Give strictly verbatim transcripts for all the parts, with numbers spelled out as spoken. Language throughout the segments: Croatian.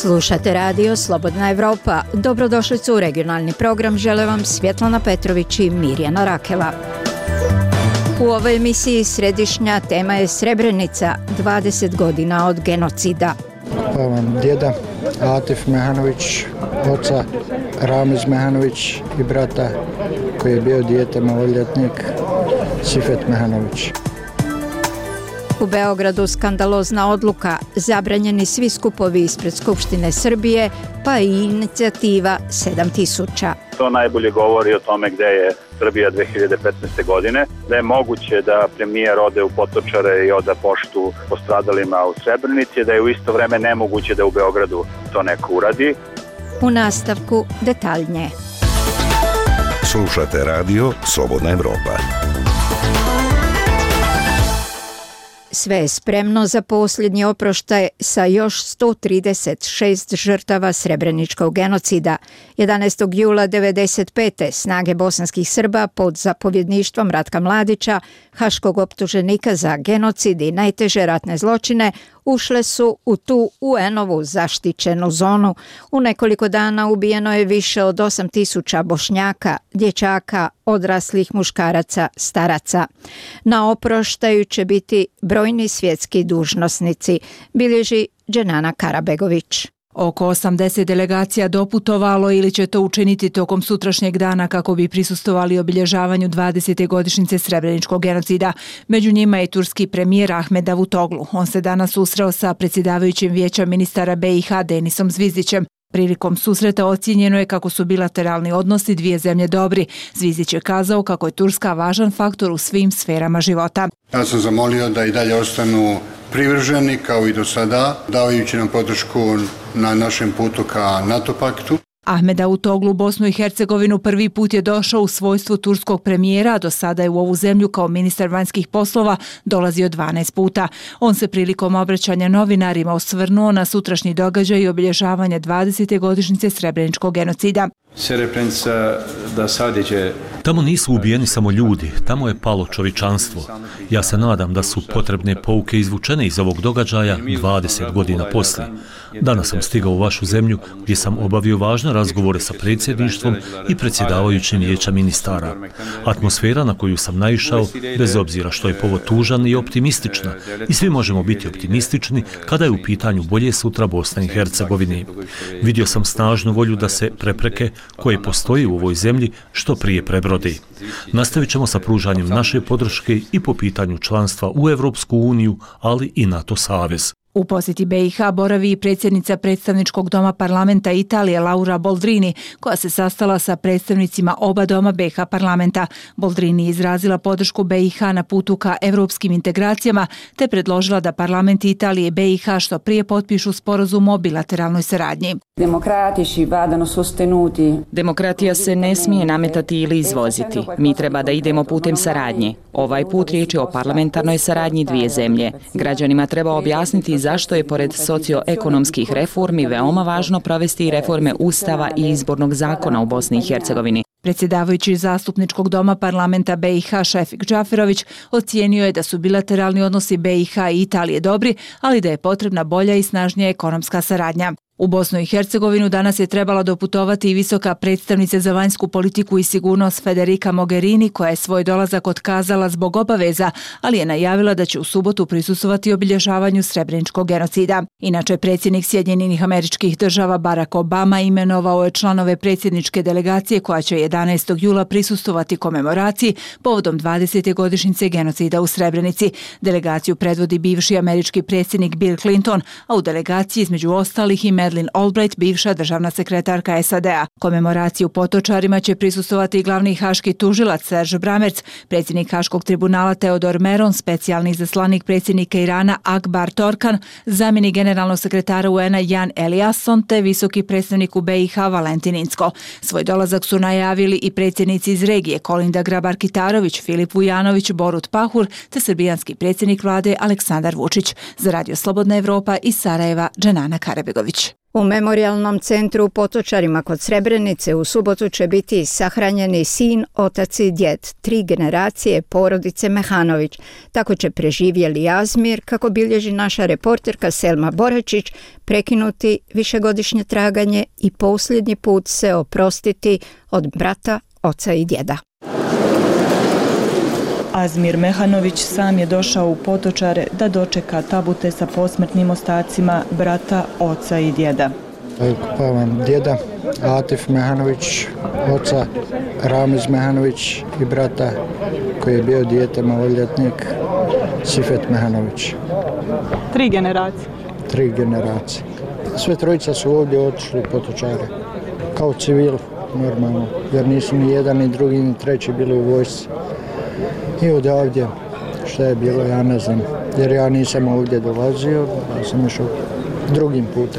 Slušate radio Slobodna Evropa. Dobrodošlicu u regionalni program. Žele vam Svjetlana Petrović i Mirjana Rakela. U ovoj emisiji središnja tema je Srebrenica, dvadeset godina od genocida. Vam djeda Atif Mehanović, oca Ramiz Mehanović i brata koji je bio dijete maloljetnik Sifet Mehanović. U Beogradu skandalozna odluka, zabranjeni svi skupovi ispred Skupštine Srbije, pa i inicijativa sedam tisuća. To najbolje govori o tome gde je Srbija dve hiljade petnaeste. godine, da je moguće da premijer ode u Potočare i oda poštu postradalima u Srebrenici, da je u isto vreme nemoguće da u Beogradu to neko uradi. U nastavku detaljnije. Slušate radio Slobodna Evropa. Sve je spremno za posljednji oproštaj sa još sto trideset šest žrtava srebreničkog genocida. jedanaestog jula devedeset pete. snage bosanskih Srba pod zapovjedništvom Ratka Mladića, haškog optuženika za genocid i najteže ratne zločine, ušle su u tu U N-ovu zaštićenu zonu. U nekoliko dana ubijeno je više od osam tisuća Bošnjaka, dječaka, odraslih muškaraca, staraca. Na oproštaju će biti brojni svjetski dužnosnici, bilježi Dženana Karabegović. Oko osamdeset delegacija doputovalo ili će to učiniti tokom sutrašnjeg dana kako bi prisustvovali obilježavanju dvadesete godišnjice Srebreničkog genocida. Među njima je turski premijer Ahmed Davutoglu. On se danas susreo sa predsjedavajućim vijeća ministara B i H Denisom Zvizdićem. Prilikom susreta ocijenjeno je kako su bilateralni odnosi dvije zemlje dobri. Zvizdić je kazao kako je Turska važan faktor u svim sferama života. Ja sam zamolio da i dalje ostanu privrženi kao i do sada, davajući nam podršku na našem putu ka NATO paktu. Ahmed Davutoglu u Bosnu i Hercegovinu prvi put je došao u svojstvu turskog premijera, a do sada je u ovu zemlju kao ministar vanjskih poslova dolazio dvanaest puta. On se prilikom obraćanja novinarima osvrnuo na sutrašnji događaj i obilježavanje dvadesete godišnjice Srebreničkog genocida. Srebrenica da sadjeđe... Tamo nisu ubijeni samo ljudi, tamo je palo čovječanstvo. Ja se nadam da su potrebne pouke izvučene iz ovog događaja dvadeset godina poslije. Danas sam stigao u vašu zemlju gdje sam obavio važne razgovore sa predsjedništvom i predsjedavajućim vijeća ministara. Atmosfera na koju sam naišao, bez obzira što je povod tužan i optimistična, i svi možemo biti optimistični kada je u pitanju bolje sutra Bosne i Hercegovine. Vidio sam snažnu volju da se prepreke koje postoji u ovoj zemlji što prije prebrodi. Nastavit ćemo sa pružanjem naše podrške i po pitanju članstva u Evropsku uniju, ali i NATO savez. U posjeti B i H boravi i predsjednica predstavničkog doma parlamenta Italije Laura Boldrini, koja se sastala sa predstavnicima oba doma B i H parlamenta. Boldrini je izrazila podršku B i H na putu ka evropskim integracijama, te predložila da parlament Italije i B i H što prije potpišu sporazum o bilateralnoj saradnji. Demokratija se ne smije nametati ili izvoziti. Mi treba da idemo putem saradnje. Ovaj put riječ je o parlamentarnoj saradnji dvije zemlje. Građanima treba objasniti zašto je pored socioekonomskih reformi veoma važno provesti reforme Ustava i izbornog zakona u Bosni i Hercegovini. Predsjedavajući zastupničkog doma parlamenta B i H Šefik Džaferović ocijenio je da su bilateralni odnosi B i H i Italije dobri, ali da je potrebna bolja i snažnija ekonomska saradnja. U Bosnu i Hercegovinu danas je trebala doputovati i visoka predstavnica za vanjsku politiku i sigurnost Federica Mogherini, koja je svoj dolazak otkazala zbog obaveza, ali je najavila da će u subotu prisustvovati obilježavanju Srebreničkog genocida. Inače, predsjednik Sjedinjenih Američkih Država Barack Obama imenovao je članove predsjedničke delegacije koja će jedanaestog jula prisustvovati komemoraciji povodom dvadesete godišnjice genocida u Srebrenici. Delegaciju predvodi bivši američki predsjednik Bill Clinton, a u delegaciji između ostalih i Madeleine Albright, bivša državna sekretarka S A D-a. Komemoraciju u Potočarima će prisustvovati i glavni haški tužilac Serge Bramerc, predsjednik Haškog tribunala Teodor Meron, specijalni izaslanik predsjednika Irana Akbar Torkan, zamjenik generalnog sekretara U N-a Jan Eliasson te visoki predstavnik u B i H Valentin Incko. Svoj dolazak su najavili i predsjednici iz regije Kolinda Grabar-Kitarović, Filip Vujanović, Borut Pahur te srbijanski predsjednik vlade Aleksandar Vučić. Za radio Slobodna Evropa iz Sarajeva, Dženana Karabegović. U memorijalnom centru u Potočarima kod Srebrenice u subotu će biti sahranjeni sin, otac i djed, tri generacije porodice Mehanović. Tako će preživjeli Azmir, kako bilježi naša reporterka Selma Boračić, prekinuti višegodišnje traganje i posljednji put se oprostiti od brata, oca i djeda. Azmir Mehanović sam je došao u Potočare da dočeka tabute sa posmrtnim ostacima brata, oca i djeda. Kupavam djeda Atif Mehanović, oca Ramiz Mehanović i brata koji je bio dijete maloljetnik Sifet Mehanović. Tri generacije? Tri generacije. Sve trojica su ovdje otišli u Potočare, kao civil normalno, jer nisu ni jedan, ni drugi, ni treći bili u vojsci. I odavdje šta je bilo, ja ne znam, jer ja nisam ovdje dolazio, ja sam išao drugim putem.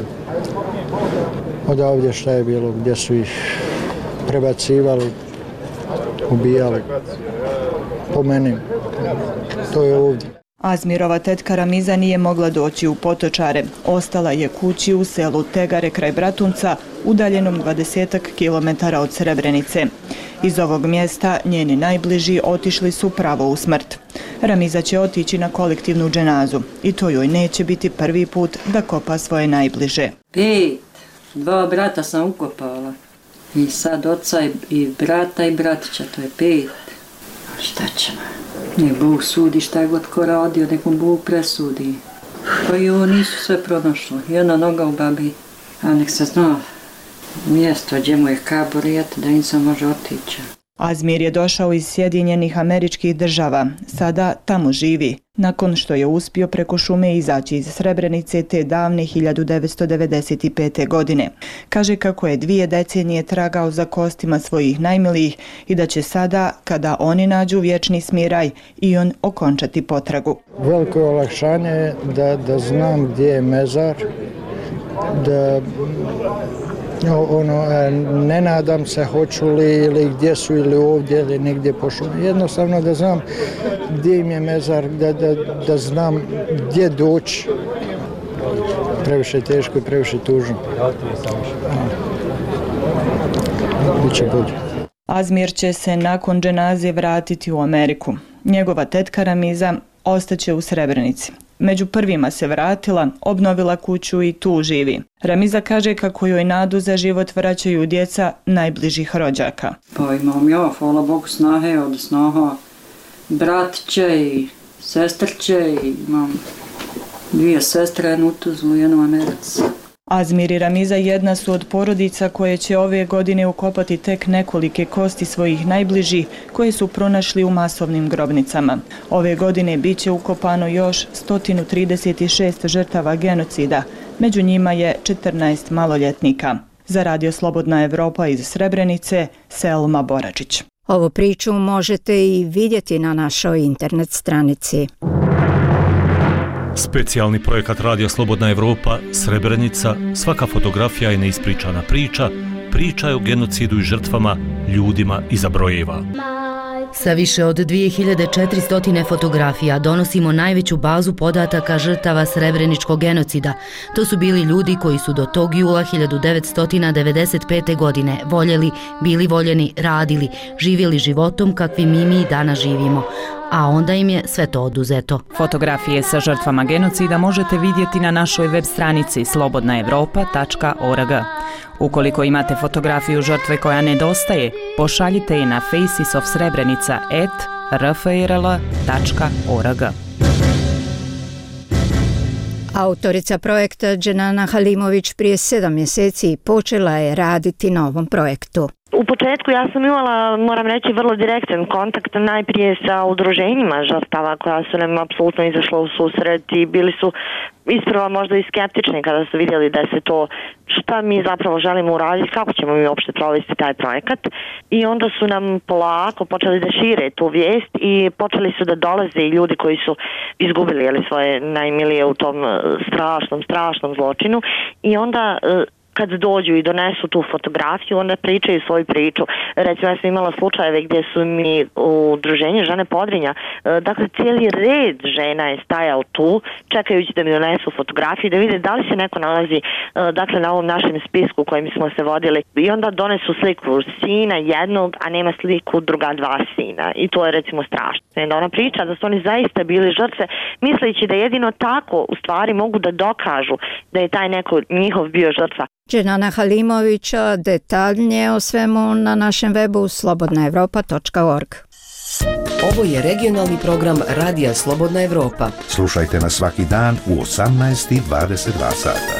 Odavdje šta je bilo, gdje su ih prebacivali, ubijali, po meni, to je ovdje. Azmirova tetka Ramiza nije mogla doći u Potočare. Ostala je kući u selu Tegare kraj Bratunca, udaljenom dvadesetak kilometara od Srebrenice. Iz ovog mjesta njeni najbliži otišli su pravo u smrt. Ramiza će otići na kolektivnu dženazu i to joj neće biti prvi put da kopa svoje najbliže. Pet, dva brata sam ukopala i sad oca i brata i bratića, to je pet. A šta ćemo? Nek Bog sudi šta god ko radio, nek mu Bog presudi. Pa i ovo nisu sve pronašlo, jedna noga u babi, a nek se zna mjesto gdje mu je kaburijet da im se može otići. Azmir je došao iz Sjedinjenih Američkih Država, sada tamo živi, nakon što je uspio preko šume izaći iz Srebrenice te davne hiljadu devetsto devedeset pete. godine. Kaže kako je dvije decenije tragao za kostima svojih najmilijih i da će sada, kada oni nađu vječni smiraj, i on okončati potragu. Veliko olakšanje je da, da znam gdje je mezar, da ono, ne nadam se hoću li ili gdje su ili ovdje ili negdje po šumi. Jednostavno da znam gdje im je mezar, da, da, da znam gdje doći. Previše teško i previše tužno. Biće bolje. Azmir će se nakon dženaze vratiti u Ameriku. Njegova tetka Ramiza ostaće u Srebrenici. Među prvima se vratila, obnovila kuću i tu živi. Ramiza kaže kako joj nadu za život vraćaju djeca najbližih rođaka. Pa imam ja, hvala Bogu, snahe od snaha bratiće i sestrće i imam dvije sestre, jednu u Tuzlu, jednu u Americi. Azmir i Ramiza jedna su od porodica koje će ove godine ukopati tek nekolike kosti svojih najbližih koje su pronašli u masovnim grobnicama. Ove godine bit će ukopano još sto trideset šest žrtava genocida, među njima je četrnaest maloljetnika. Za Radio Slobodna Evropa iz Srebrenice, Selma Boračić. Ovu priču možete i vidjeti na našoj internet stranici. Specijalni projekat Radio Slobodna Evropa, Srebrenica, svaka fotografija je neispričana priča, priča je o genocidu i žrtvama, ljudima iza brojeva. Sa više od dvije hiljade četiristo fotografija donosimo najveću bazu podataka žrtava srebreničkog genocida. To su bili ljudi koji su do tog jula hiljadu devetsto devedeset pete. godine voljeli, bili voljeni, radili, živjeli životom kakvim i mi danas živimo. A onda im je sve to oduzeto. Fotografije sa žrtvama genocida možete vidjeti na našoj web stranici slobodna evropa tačka org. Ukoliko imate fotografiju žrtve koja nedostaje, pošaljite je na faces of srebrenica at r f r l tačka org. Autorica projekta Dženana Halimović prije sedam mjeseci počela je raditi na ovom projektu. U početku ja sam imala, moram reći, vrlo direktan kontakt najprije sa udruženjima žrtava koja su nam apsolutno izašla u susret i bili su isprva možda i skeptični kada su vidjeli da se to, šta mi zapravo želimo uraditi, kako ćemo mi uopšte provesti taj projekat. I onda su nam polako počeli da šire tu vijest i počeli su da dolaze i ljudi koji su izgubili jeli, svoje najmilije u tom strašnom, strašnom zločinu. I onda kad dođu i donesu tu fotografiju, onda pričaju svoju priču. Recimo, ja sam imala slučajeve gdje su mi u udruženju žene Podrinja, dakle, cijeli red žena je stajao tu, čekajući da mi donesu fotografiju, da vide da li se neko nalazi, dakle, na ovom našem spisku kojim smo se vodili. I onda donesu sliku sina jednog, a nema sliku druga dva sina. I to je, recimo, strašno. I onda ona priča da su oni zaista bili žrtve, misleći da jedino tako u stvari mogu da dokažu da je taj neko njihov bio žrtva. Dženana Halimovića, detaljnije o svemu na našem webu slobodna evropa tačka org. Ovo je regionalni program Radija Slobodna Evropa. Slušajte nas svaki dan u osamnaest i dvadeset dva sata.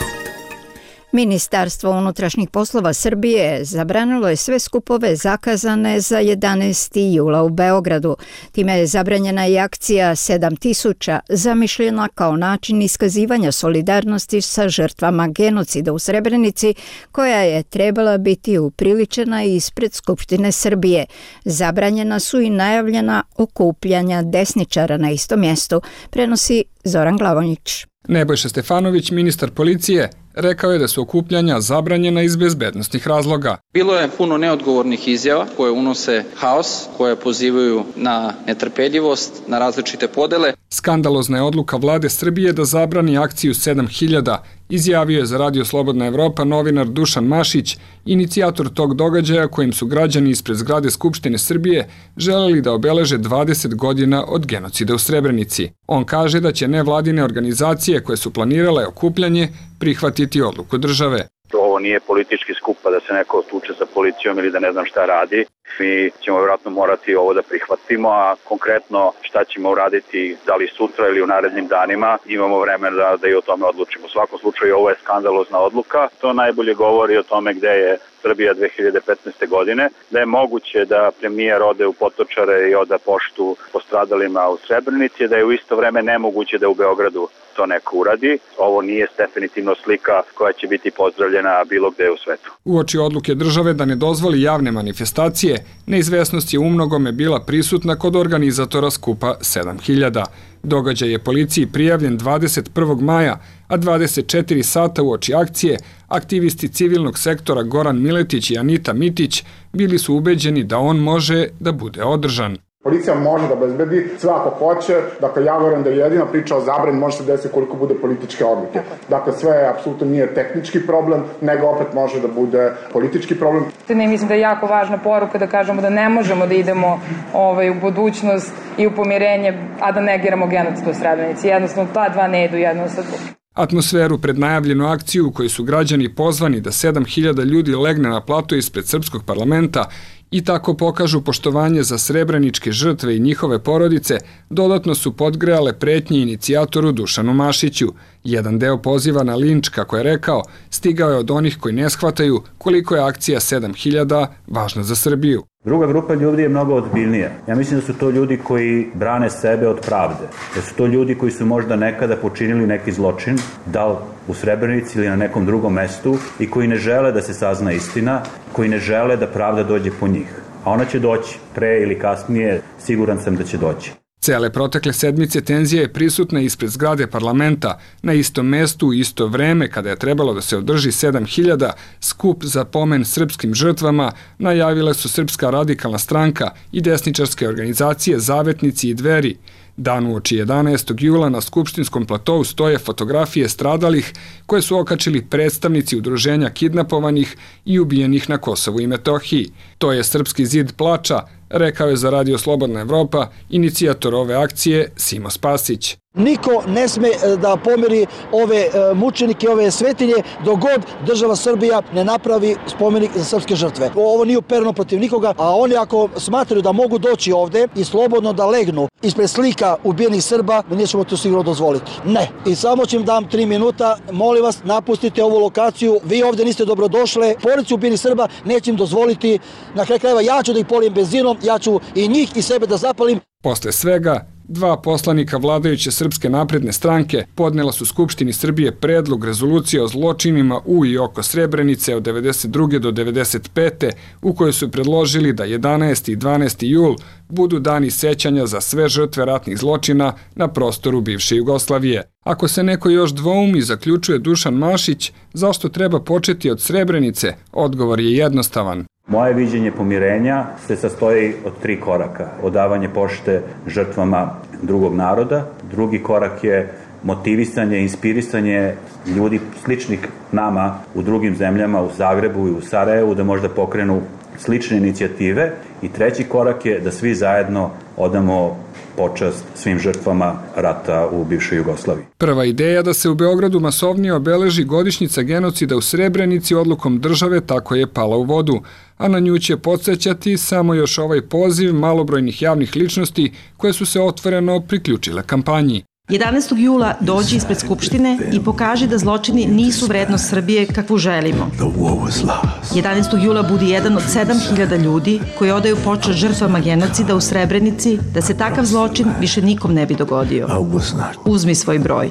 Ministarstvo unutrašnjih poslova Srbije zabranilo je sve skupove zakazane za jedanaesti jula u Beogradu. Time je zabranjena i akcija sedam tisuća, zamišljena kao način iskazivanja solidarnosti sa žrtvama genocida u Srebrenici, koja je trebala biti upriličena ispred Skupštine Srbije. Zabranjena su i najavljena okupljanja desničara na istom mjestu, prenosi Zoran Glavonjić. Nebojša Stefanović, ministar policije, rekao je da su okupljanja zabranjena iz bezbednostnih razloga. Bilo je puno neodgovornih izjava koje unose haos, koje pozivaju na netrpeljivost, na različite podele. Skandalozna je odluka vlade Srbije da zabrani akciju sedam hiljada, izjavio je za Radio Slobodna Evropa novinar Dušan Mašić, inicijator tog događaja kojim su građani ispred zgrade Skupštine Srbije želeli da obeleže dvadeset godina od genocida u Srebrenici. On kaže da će nevladine organizacije koje su planirale okupljanje prihvatiti odluku države. Ovo nije politički skup pa da se neko tuče sa policijom ili da ne znam šta radi. Mi ćemo vjerojatno morati ovo da prihvatimo, a konkretno šta ćemo uraditi, da li sutra ili u narednim danima, imamo vremena da, da i o tome odlučimo. U svakom slučaju ovo je skandalozna odluka. To najbolje govori o tome gde je Srbija dve hiljade petnaeste. godine, da je moguće da premijer ode u Potočare i oda poštu postradalima u Srebrenici, da je u isto vreme nemoguće da u Beogradu to neko uradi. Ovo nije definitivno slika koja će biti pozdravljena bilo gde u svetu. Uoči odluke države da ne dozvoli javne manifestacije, neizvesnost je umnogome bila prisutna kod organizatora skupa sedam hiljada. Događaj je policiji prijavljen dvadeset prvog maja, a dvadeset četiri sata uoči akcije aktivisti civilnog sektora Goran Miletić i Anita Mitić bili su ubeđeni da on može da bude održan. Policija može da obezbedi sve ako hoće, dakle ja verujem da je jedina priča o zabrani može se desiti koliko bude političke odluke. Dakle sve apsolutno nije tehnički problem, nego opet može da bude politički problem. Ne mislim da je jako važna poruka da kažemo da ne možemo da idemo ovaj, u budućnost i u pomirenje, a da negiramo genocid u Srebrenici. Jednostavno ta dva ne idu jedno sa drugim. Atmosferu pred najavljenu akciju u kojoj su građani pozvani da sedam hiljada ljudi legne na plato ispred srpskog parlamenta i tako pokažu poštovanje za srebreničke žrtve i njihove porodice, dodatno su podgrejale pretnje inicijatoru Dušanu Mašiću. Jedan deo poziva na linč, kako je rekao, stigao je od onih koji ne shvataju koliko je akcija sedam hiljada važna za Srbiju. Druga grupa ljudi je mnogo ozbiljnija. Ja mislim da su to ljudi koji brane sebe od pravde. Da su to ljudi koji su možda nekada počinili neki zločin, da li u Srebrenici ili na nekom drugom mestu, i koji ne žele da se sazna istina, koji ne žele da pravda dođe po njih. A ona će doći, pre ili kasnije, siguran sam da će doći. Cele protekle sedmice tenzija je prisutna ispred zgrade parlamenta, na istom mestu u isto vreme kada je trebalo da se održi sedam hiljada, skup za pomen srpskim žrtvama najavile su Srpska radikalna stranka i desničarske organizacije Zavetnici i Dveri. Dan uoči jedanaestog jula na Skupštinskom platou stoje fotografije stradalih koje su okačili predstavnici udruženja kidnapovanih i ubijenih na Kosovu i Metohiji. To je Srpski zid plača, rekao je za Radio Slobodna Evropa inicijator ove akcije Simo Spasić. Niko ne sme da pomeri ove mučenike, ove svetinje, dok god država Srbija ne napravi spomenik za srpske žrtve. Ovo nije upereno protiv nikoga, a oni ako smatraju da mogu doći ovde i slobodno da legnu ispred slika ubijenih Srba, mi nećemo to sigurno dozvoliti. Ne. I samo ću im dam tri minuta, molim vas, napustite ovu lokaciju, vi ovde niste dobrodošle, porodice ubijenih Srba neće im dozvoliti, na kraju krajeva ja ću da ih polijem benzinom, ja ću i njih i sebe da zapalim. Posle svega, Dva poslanika vladajuće Srpske napredne stranke podnela su Skupštini Srbije predlog rezolucije o zločinima u i oko Srebrenice od devedeset druge do devedeset pete u kojoj su predložili da jedanaesti i dvanaesti jul budu dani sećanja za sve žrtve ratnih zločina na prostoru bivše Jugoslavije. Ako se neko još dvoumi, zaključuje Dušan Mašić, zašto treba početi od Srebrenice, odgovor je jednostavan. Moje viđenje pomirenja se sastoji od tri koraka. Odavanje pošte žrtvama drugog naroda. Drugi korak je motivisanje, inspirisanje ljudi sličnih nama u drugim zemljama, u Zagrebu i u Sarajevu, da možda pokrenu slične inicijative. I treći korak je da svi zajedno odamo počast svim žrtvama rata u bivšoj Jugoslaviji. Prva ideja da se u Beogradu masovnije obeleži godišnjica genocida u Srebrenici odlukom države tako je pala u vodu, a na nju će podsjećati samo još ovaj poziv malobrojnih javnih ličnosti koje su se otvoreno priključile kampanji. jedanaestog jula dođi ispred Skupštine i pokaži da zločini nisu vrednost Srbije kakvu želimo. jedanaestog jula budi jedan od sedam hiljada ljudi koji odaju počast žrtvama genocida u Srebrenici, da se takav zločin više nikom ne bi dogodio. Uzmi svoj broj.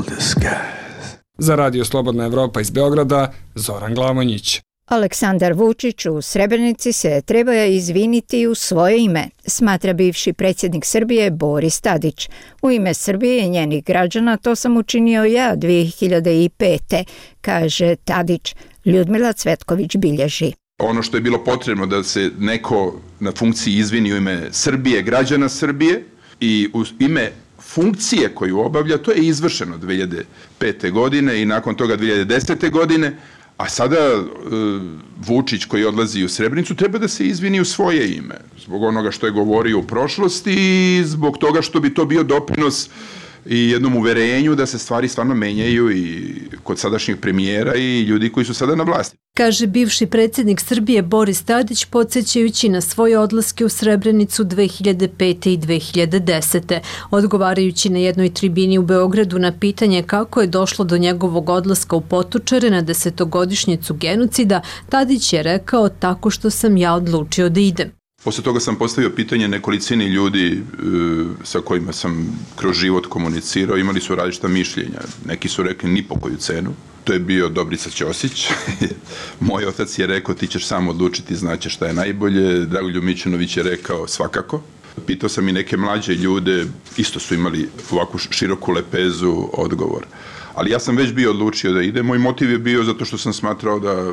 Za Radio Slobodna Evropa iz Beograda, Zoran Glamonjić. Aleksandar Vučić u Srebrenici se treba izviniti u svoje ime, smatra bivši predsjednik Srbije Boris Tadić. U ime Srbije i njenih građana to sam učinio ja dvije hiljade pete, kaže Tadić. Ljudmila Cvetković bilježi. Ono što je bilo potrebno da se neko na funkciji izvini u ime Srbije, građana Srbije i u ime funkcije koju obavlja, to je izvršeno dvije hiljade pete godine i nakon toga dvije hiljade desete godine. A sada e, Vučić koji odlazi u Srebrenicu treba da se izvini u svoje ime, zbog onoga što je govorio u prošlosti i zbog toga što bi to bio doprinos i jednom uverenju da se stvari stvarno menjaju i kod sadašnjeg premijera i ljudi koji su sada na vlasti. Kaže bivši predsjednik Srbije Boris Tadić podsjećajući na svoje odlaske u Srebrenicu dve hiljade pete i dve hiljade desete. Odgovarajući na jednoj tribini u Beogradu na pitanje kako je došlo do njegovog odlaska u Potočare na desetogodišnjicu genocida, Tadić je rekao tako što sam ja odlučio da idem. Posle toga sam postavio pitanje nekolicini ljudi e, sa kojima sam kroz život komunicirao, imali su različita mišljenja. Neki su rekli ni po koju cenu. To je bio Dobrica Ćosić. Moj otac je rekao ti ćeš sam odlučiti, znaće šta je najbolje. Dragoljub Mićunović je rekao svakako. Pitao sam i neke mlađe ljude, isto su imali ovakvu široku lepezu odgovor. Ali ja sam već bio odlučio da idem. Moj motiv je bio zato što sam smatrao da e,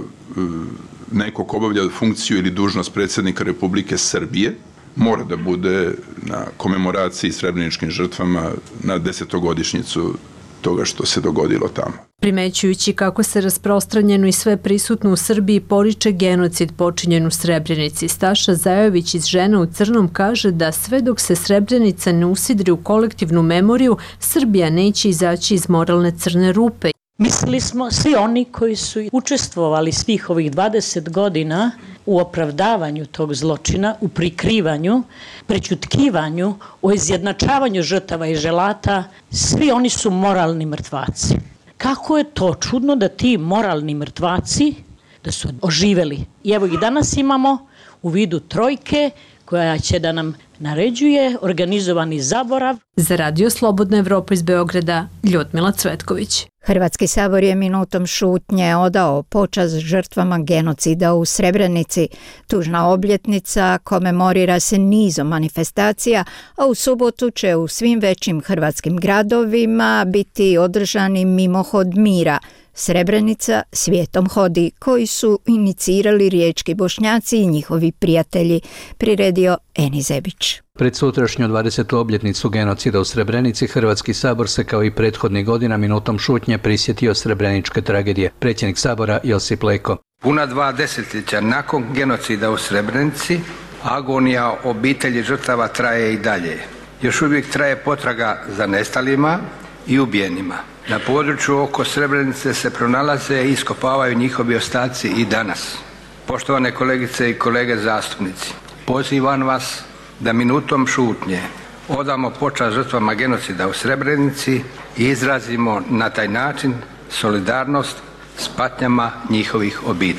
neko ko obavlja funkciju ili dužnost predsjednika Republike Srbije mora da bude na komemoraciji srebreničkim žrtvama na desetogodišnjicu toga što se dogodilo tamo. Primećujući kako se rasprostranjeno i sve prisutno u Srbiji poriče genocid počinjen u Srebrenici, Staša Zajović iz Žena u crnom kaže da sve dok se Srebrenica ne usidri u kolektivnu memoriju, Srbija neće izaći iz moralne crne rupe. Mislili smo svi oni koji su učestvovali svih ovih dvadeset godina u opravdavanju tog zločina, u prikrivanju, prećutkivanju, o izjednačavanju žrtava i želata, svi oni su moralni mrtvaci. Kako je to čudno da ti moralni mrtvaci da su oživeli. I evo ih danas imamo u vidu trojke koja će da nam naređuje organizovani zaborav. Za Radio Slobodna Evropa iz Beograda, Ljudmila Cvetković. Hrvatski sabor je minutom šutnje odao počast žrtvama genocida u Srebrenici. Tužna obljetnica komemorira se nizom manifestacija, a u subotu će u svim većim hrvatskim gradovima biti održani mimohod mira. Srebrenica svijetom hodi, koji su inicirali riječki Bošnjaci i njihovi prijatelji, priredio Eni Zebić. Pred sutrašnju dvadesetu obljetnicu genocida u Srebrenici, Hrvatski sabor se kao i prethodnih godina minutom šutnje prisjetio srebreničke tragedije. Predsjednik sabora Josip Leko. Puna dva desetljeća nakon genocida u Srebrenici, agonija obitelji žrtava traje i dalje. Još uvijek traje potraga za nestalima i ubijenima. Na području oko Srebrenice se pronalaze i iskopavaju njihovi ostaci i danas. Poštovane kolegice i kolege zastupnici, pozivam vas da minutom šutnje odamo počast žrtvama genocida u Srebrenici i izrazimo na taj način solidarnost s patnjama njihovih obitelji.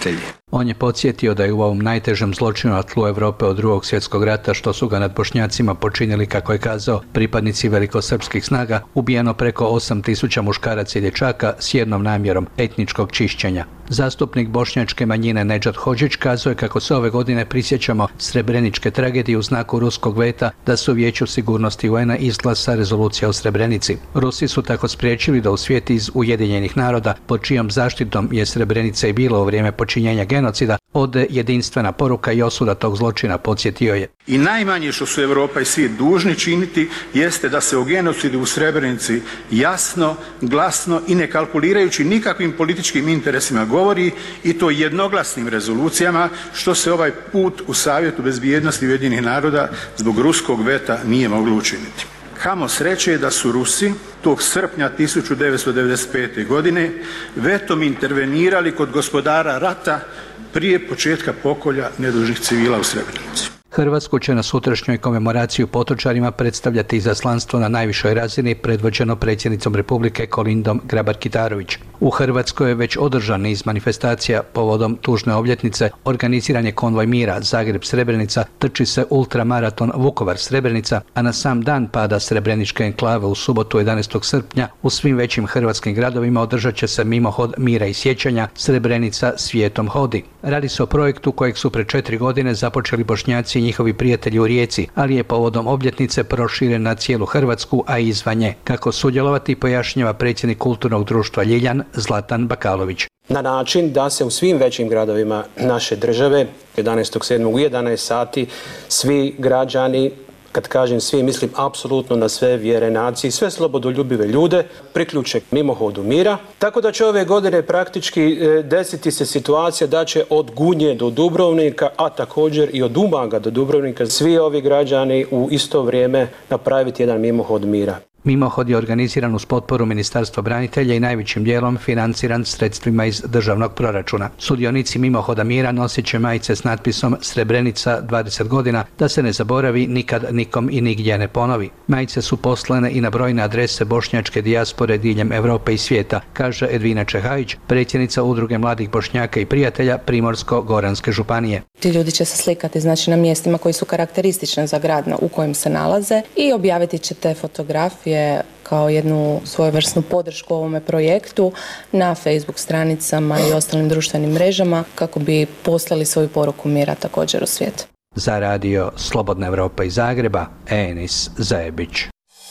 On je podsjetio da je u ovom najtežem zločinu na tlu Evrope od drugog svjetskog rata, što su ga nad Bošnjacima počinili, kako je kazao, pripadnici velikosrpskih snaga, ubijeno preko osam tisuća muškaraca i dječaka s jednom namjerom etničkog čišćenja. Zastupnik bošnjačke manjine Nedžad Hodžić kazao je kako se ove godine prisjećamo srebreničke tragedije u znaku ruskog veta da se u Vijeću sigurnosti U N-a izglasa rezolucija o Srebrenici. Rusi su tako spriječili da u svijet iz Ujedinjenih naroda, pod čijom zaštitom je Srebrenica i bila u vrijeme počinjenja genocida, ode jedinstvena poruka i osuda tog zločina, podsjetio je. I najmanje što su Europa i svijet dužni činiti jeste da se o genocidu u Srebrenici jasno, glasno i ne kalkulirajući nikakvim političkim interesima govori, i to jednoglasnim rezolucijama, što se ovaj put u Savjetu bezbjednosti Ujedinjenih naroda zbog ruskog veta nije moglo učiniti. Kamo sreće da su Rusi tog srpnja tisuću devetsto devedeset pete. godine vetom intervenirali kod gospodara rata prije početka pokolja nedužnih civila u Srebrenici. Hrvatsku će na sutrašnjoj komemoraciji u Potočarima predstavljati izaslanstvo na najvišoj razini predvođeno predsjednicom Republike Kolindom Grabar-Kitarović. U Hrvatskoj je već održan niz manifestacija povodom tužne obljetnice, organiziran je konvoj mira Zagreb-Srebrenica, trči se ultramaraton Vukovar-Srebrenica, a na sam dan pada Srebreničke enklave u subotu jedanaestog srpnja u svim većim hrvatskim gradovima održat će se mimohod mira i sjećanja Srebrenica svijetom hodi. Radi se o projektu kojeg su pred četiri godine započeli Bošnjaci i njihovi prijatelji u Rijeci, ali je povodom obljetnice proširen na cijelu Hrvatsku, a i izvan nje. Kako sudjelovati, pojašnjava predsjednik kulturnog društva Ljiljan Zlatan Bakalović. Na način da se u svim većim gradovima naše države jedanaestog sedmog u jedanaest sati svi građani, kad kažem svi, mislim apsolutno na sve vjere, nacije, sve slobodoljubive ljude, priključe mimohodu mira. Tako da će ove godine praktički desiti se situacija da će od Gunje do Dubrovnika, a također i od Umaga do Dubrovnika, svi ovi građani u isto vrijeme napraviti jedan mimohod mira. Mimohod je organiziran uz potporu Ministarstva branitelja i najvećim dijelom financiran sredstvima iz državnog proračuna. Sudionici mimohoda mira nosit će majice s natpisom Srebrenica dvadeset godina, da se ne zaboravi, nikad nikom i nigdje ne ponovi. Majice su poslane i na brojne adrese bošnjačke dijaspore diljem Europe i svijeta, kaže Edvina Čehajić, predsjednica Udruge mladih Bošnjaka i prijatelja Primorsko-goranske županije. Ti ljudi će se slikati, znači, na mjestima koji su karakteristične za grad u kojem se nalaze i objaviti će te fotografije kao jednu svojevrsnu podršku ovome projektu na Facebook stranicama i ostalim društvenim mrežama kako bi poslali svoju poruku mira također u svijet. Za radio Slobodna Evropa iz Zagreba, Enis Zajebić.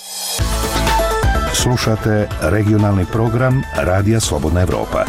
Slušate regionalni program Radija Slobodna Evropa.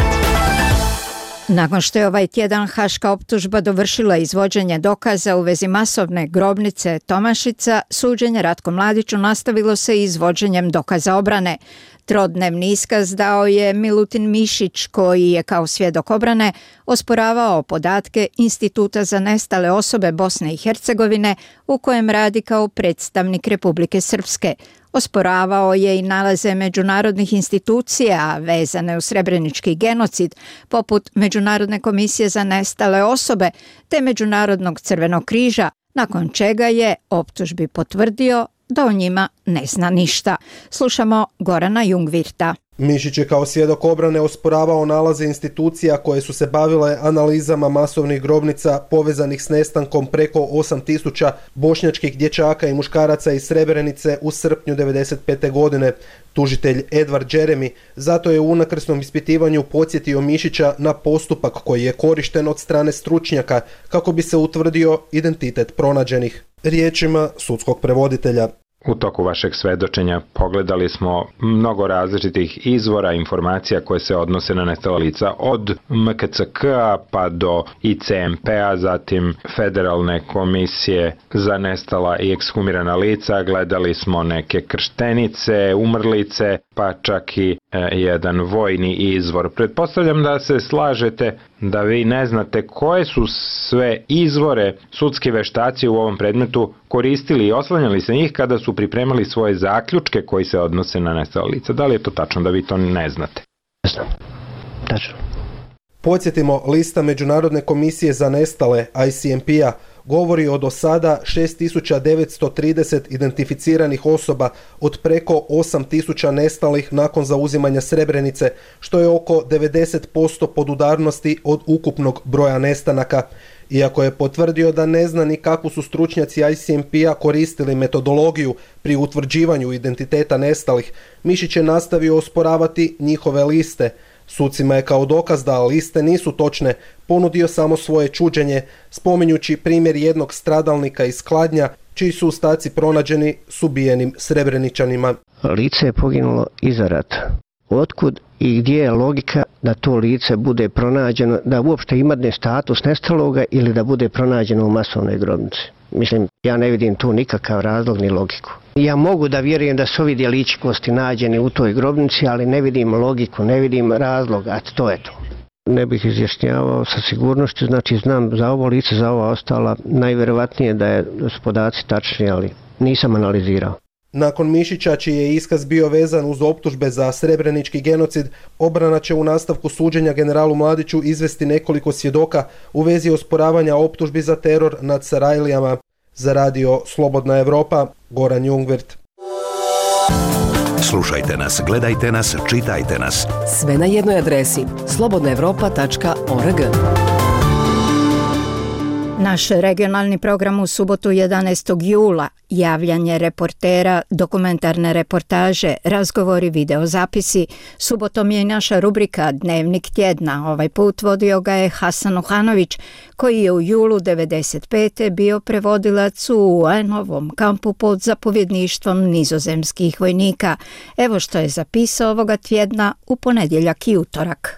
Nakon što je ovaj tjedan haška optužba dovršila izvođenje dokaza u vezi masovne grobnice Tomašica, suđenje Ratku Mladiću nastavilo se izvođenjem dokaza obrane. Trodnevni iskaz dao je Milutin Mišić, koji je kao svjedok obrane osporavao podatke Instituta za nestale osobe Bosne i Hercegovine, u kojem radi kao predstavnik Republike Srpske. Osporavao je i nalaze međunarodnih institucija vezane u srebrenički genocid, poput Međunarodne komisije za nestale osobe te Međunarodnog crvenog križa, nakon čega je optužbi potvrdio da o njima ne zna ništa. Slušamo Gorana Jungvirta. Mišić je kao svjedok obrane osporavao nalaze institucija koje su se bavile analizama masovnih grobnica povezanih s nestankom preko osam tisuća bošnjačkih dječaka i muškaraca iz Srebrenice u srpnju devedeset pete. godine. Tužitelj Edvard Jeremy zato je u unakrsnom ispitivanju podsjetio Mišića na postupak koji je korišten od strane stručnjaka kako bi se utvrdio identitet pronađenih. Riječima sudskog prevoditelja. U toku vašeg svedočenja pogledali smo mnogo različitih izvora informacija koje se odnose na nestala lica, od M K C K-a pa do I C M P-a, zatim Federalne komisije za nestala i ekshumirana lica, gledali smo neke krštenice, umrlice, pa čak i e, jedan vojni izvor. Pretpostavljam da se slažete da vi ne znate koje su sve izvore sudski veštaci u ovom predmetu koristili i oslanjali se njih kada su pripremali svoje zaključke koji se odnose na nestala lica. Da li je to tačno da vi to ne znate? Tačno. Podsjetimo, lista Međunarodne komisije za nestale I C M P-a govori o do sada šest tisuća devetsto trideset identificiranih osoba od preko osam tisuća nestalih nakon zauzimanja Srebrenice, što je oko devedeset posto podudarnosti od ukupnog broja nestanaka. Iako je potvrdio da ne zna ni kako su stručnjaci I C M P-a koristili metodologiju pri utvrđivanju identiteta nestalih, Mišić je nastavio osporavati njihove liste. Sucima je kao dokaz da liste nisu točne ponudio samo svoje čuđenje, spominjući primjer jednog stradalnika iz Kladnja, čiji su ostaci pronađeni s ubijenim Srebreničanima. Lice je poginulo iza rata. Otkud i gdje je logika da to lice bude pronađeno, da uopšte ima status nestaloga ili da bude pronađeno u masovnoj grobnici? Mislim, ja ne vidim tu nikakav razlog ni logiku. Ja mogu da vjerujem da su ovi djelići kosti nađeni u toj grobnici, ali ne vidim logiku, ne vidim razlog, a to je to. Ne bih izjašnjavao sa sigurnošću, znači znam za ovo lice, za ova ostala, najvjerovatnije da, je, da su podaci tačni, ali nisam analizirao. Nakon Mišića, čiji je iskaz bio vezan uz optužbe za srebrenički genocid, obrana će u nastavku suđenja generalu Mladiću izvesti nekoliko svjedoka u vezi osporavanja optužbi za teror nad Sarajlijama. Za radio Slobodna Evropa, Goran Jungwirth. Slušajte nas, gledajte nas, čitajte nas. Sve na jednoj adresi slobodna evropa tačka org. Naš regionalni program u subotu jedanaestog jula, javljanje reportera, dokumentarne reportaže, razgovori, videozapisi. Subotom je i naša rubrika Dnevnik tjedna. Ovaj put vodio ga je Hasan Ohanović, koji je u julu devedeset pete bio prevodilac u U N-ovom kampu pod zapovjedništvom nizozemskih vojnika. Evo što je zapisao ovoga tjedna u ponedjeljak i utorak.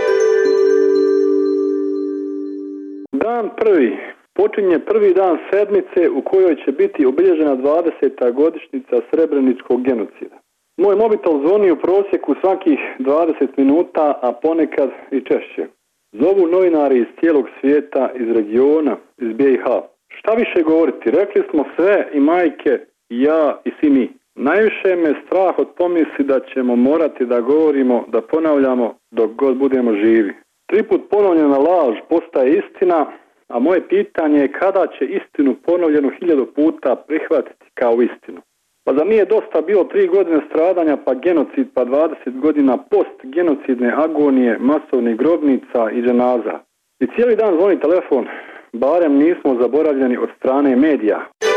Dan prvi. Počinje prvi dan sedmice u kojoj će biti obilježena dvadeseta godišnjica Srebreničkog genocida. Moj mobitel zvoni u prosjeku svakih dvadeset minuta, a ponekad i češće. Zovu novinari iz cijelog svijeta, iz regiona, iz B i H. Šta više govoriti? Rekli smo sve, i majke, i ja, i svi mi. Najviše me strah od pomisli da ćemo morati da govorimo, da ponavljamo dok god budemo živi. Triput ponovljena laž postaje istina, a moje pitanje je kada će istinu ponovljenu hiljadu puta prihvatiti kao istinu. Pa zar nije dosta bilo tri godine stradanja, pa genocid, pa dvadeset godina post-genocidne agonije, masovnih grobnica i dženaza? I cijeli dan zvoni telefon, barem nismo zaboravljeni od strane medija.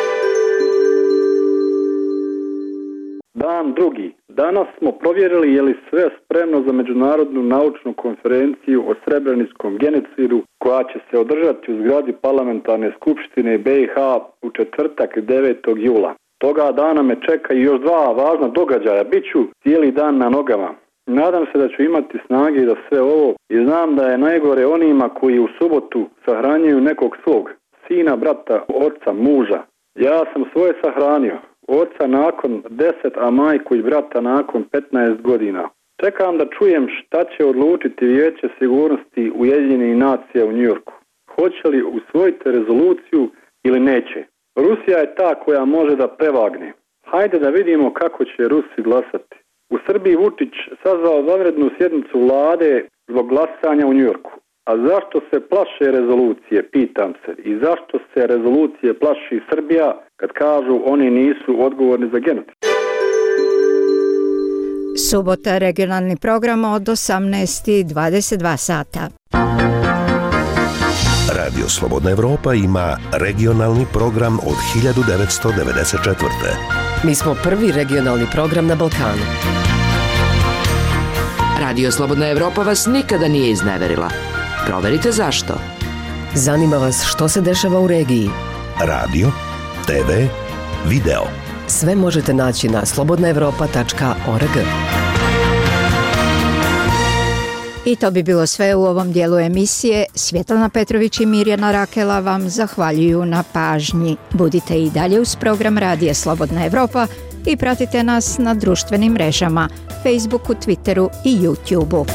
Dan drugi. Danas smo provjerili je li sve spremno za međunarodnu naučnu konferenciju o srebreničkom genocidu koja će se održati u zgradi parlamentarne skupštine B i H u četvrtak devetog jula. Toga dana me čeka i još dva važna događaja. Biću cijeli dan na nogama. Nadam se da ću imati snage za sve ovo i znam da je najgore onima koji u subotu sahranjuju nekog svog sina, brata, oca, muža. Ja sam svoje sahranio. Oca nakon deset, a majku i brata nakon petnaest godina. Čekam da čujem šta će odlučiti Vijeće sigurnosti Ujedinjenih nacija u Njujorku. Hoće li usvojiti rezoluciju ili neće? Rusija je ta koja može da prevagne. Hajde da vidimo kako će Rusi glasati. U Srbiji Vučić sazvao vanrednu sjednicu vlade zbog glasanja u Njujorku. A zašto se plaše rezolucije, pitam se. I zašto se rezolucije plaši Srbija kad kažu oni nisu odgovorni za genocid? Subota, regionalni program od osamnaest i dvadeset dva sata. Radio Slobodna Evropa ima regionalni program od hiljadu devetsto devedeset četvrte. Mi smo prvi regionalni program na Balkanu. Radio Slobodna Evropa vas nikada nije izneverila. Proverite zašto. Zanima vas što se dešava u regiji. Radio, te ve, video. Sve možete naći na slobodna evropa tačka org. I to bi bilo sve u ovom dijelu emisije. Svjetlana Petrović i Mirjana Rakela vam zahvaljuju na pažnji. Budite i dalje uz program Radija Slobodna Evropa i pratite nas na društvenim mrežama, Facebooku, Twitteru i YouTubeu.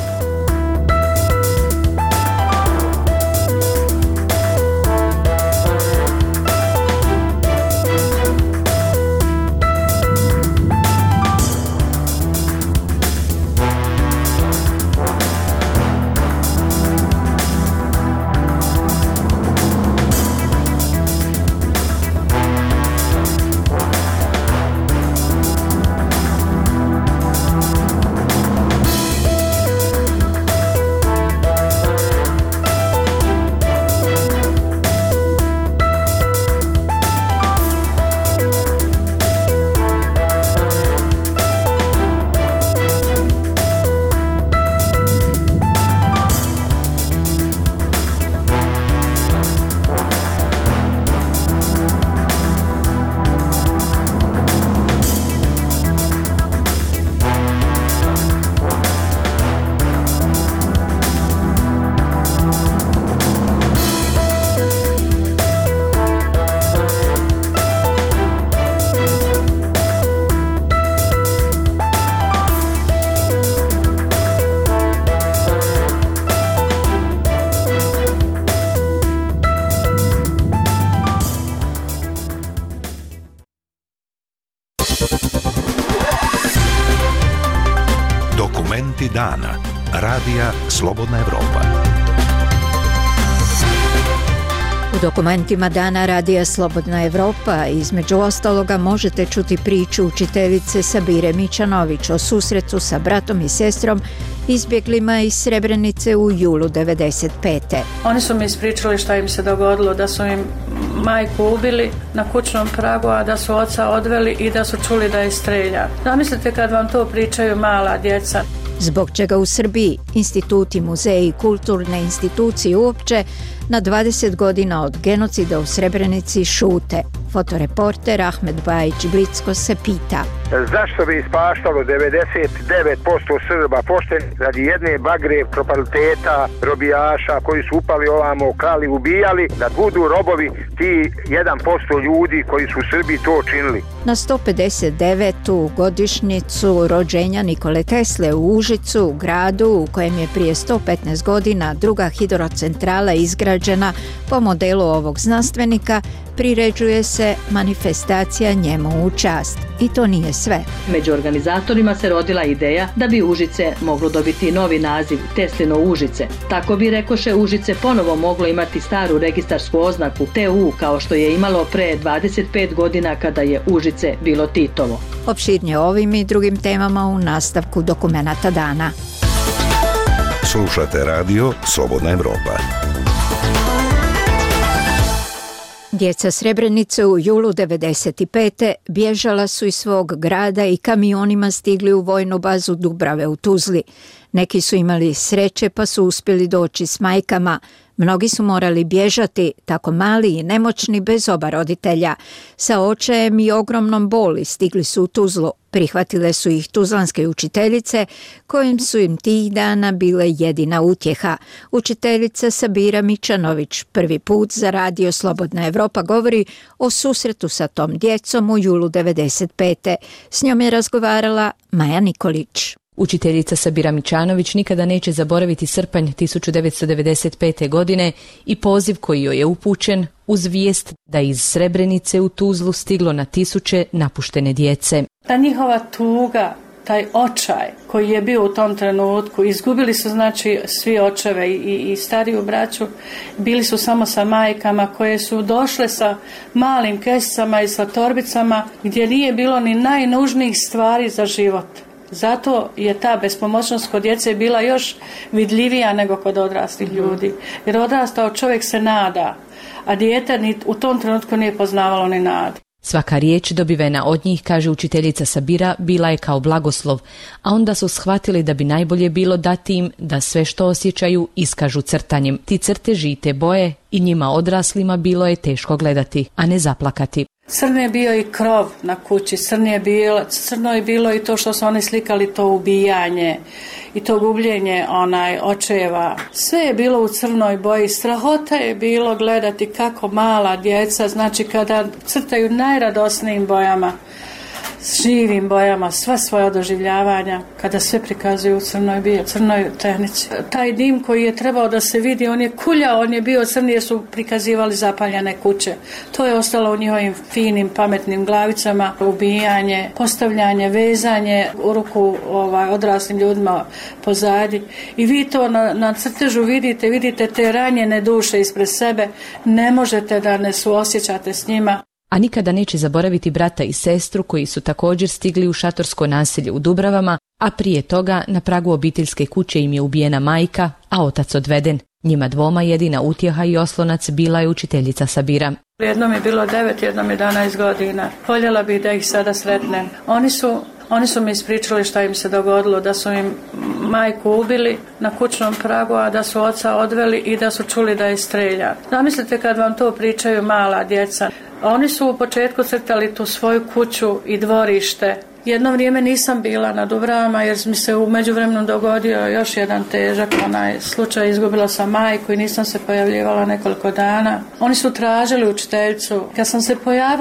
Dokumenti dana. Radija Slobodna Evropa. U dokumentima dana Radija Slobodna Evropa između ostaloga možete čuti priču učiteljice Sabire Mićanović o susretu sa bratom i sestrom izbjeglima iz Srebrenice u julu devedeset pete. Oni su mi ispričali šta im se dogodilo, da su im majku ubili na kućnom pragu, a da su oca odveli i da su čuli da je strelja. Zamislite kad vam to pričaju mala djeca. Zbog čega u Srbiji instituti, muzeji i kulturne institucije uopće na dvadeset godina od genocida u Srebrenici šute. Fotoreporter Ahmed Bajić Glicko se pita. Zašto bi ispaštalo devedeset devet posto Srba pošteni radi jedne bagre propaliteta, robijaša koji su upali ovamo, krali, ubijali, da budu robovi ti jedan posto ljudi koji su u Srbiji to činili. Na sto pedeset devetu godišnjicu rođenja Nikole Tesle u Užicu, gradu u kojem je prije sto petnaest godina druga hidrocentrala izgrađena po modelu ovog znanstvenika, priređuje se manifestacija njemu u čast. I to nije sve. Među organizatorima se rodila ideja da bi Užice moglo dobiti novi naziv Teslino Užice. Tako bi, rekoše, Užice ponovo moglo imati staru registarsku oznaku T U kao što je imalo pre dvadeset pet godina kada je Užice bilo Titovo. Opširnije ovim i drugim temama u nastavku dokumenata dana. Slušate radio Slobodna Evropa. Djeca Srebrenice u julu devedeset pete bježala su iz svog grada i kamionima stigli u vojnu bazu Dubrave u Tuzli. Neki su imali sreće pa su uspjeli doći s majkama. Mnogi su morali bježati, tako mali i nemoćni bez oba roditelja. Sa očajem i ogromnom boli stigli su u Tuzlu. Prihvatile su ih tuzlanske učiteljice, kojim su im tih dana bile jedina utjeha. Učiteljica Sabira Mićanović prvi put za Radio Slobodna Evropa govori o susretu sa tom djecom u julu devedeset pete. S njom je razgovarala Maja Nikolić. Učiteljica Sabira Mićanović nikada neće zaboraviti srpanj tisuću devetsto devedeset pete. godine i poziv koji joj je upućen uz vijest da iz Srebrenice u Tuzlu stiglo na tisuće napuštene djece. Ta njihova tuga, taj očaj koji je bio u tom trenutku, izgubili su znači svi očeve i, i stariju braću, bili su samo sa majkama koje su došle sa malim kesicama i sa torbicama gdje nije bilo ni najnužnijih stvari za život. Zato je ta bespomoćnost kod djece bila još vidljivija nego kod odraslih ljudi. Jer odrastao čovjek se nada, a dijete ni u tom trenutku nije poznavalo ni nadu. Svaka riječ dobivena od njih, kaže učiteljica Sabira, bila je kao blagoslov, a onda su shvatili da bi najbolje bilo dati im da sve što osjećaju iskažu crtanjem. Ti crteži i te boje i njima odraslima bilo je teško gledati, a ne zaplakati. Crn je bio i krov na kući, crn je bilo, crno je bilo i to što su oni slikali, to ubijanje i to gubljenje onaj očeva. Sve je bilo u crnoj boji. Strahota je bilo gledati kako mala djeca, znači kada crtaju najradosnijim bojama, s živim bojama, sva svoja doživljavanja, kada sve prikazuju u crnoj, bio, crnoj tehnici. Taj dim koji je trebao da se vidi, on je kuljao, on je bio crni jer su prikazivali zapaljene kuće. To je ostalo u njihovim finim, pametnim glavicama. Ubijanje, postavljanje, vezanje u ruku ovaj, odraslim ljudima pozadi. I vi to na, na crtežu vidite, vidite te ranjene duše ispred sebe. Ne možete da ne suosjećate s njima. A nikada neće zaboraviti brata i sestru koji su također stigli u šatorsko naselje u Dubravama, a prije toga na pragu obiteljske kuće im je ubijena majka, a otac odveden. Njima dvoma jedina utjeha i oslonac bila je učiteljica Sabira. Jednom je bilo devet, jednom jedanaest godina. Voljela bih da ih sada sretnem. Oni su Oni su mi ispričali šta im se dogodilo, da su im majku ubili na kućnom pragu, a da su oca odveli i da su čuli da je strelja. Zamislite kad vam to pričaju mala djeca. Oni su u početku crtali tu svoju kuću i dvorište. Jedno vrijeme nisam bila na Dubravama jer mi se u međuvremenu dogodio još jedan težak onaj slučaj, izgubila sam majku i nisam se pojavljivala nekoliko dana. Oni su tražili učiteljicu. Kad sam se pojavila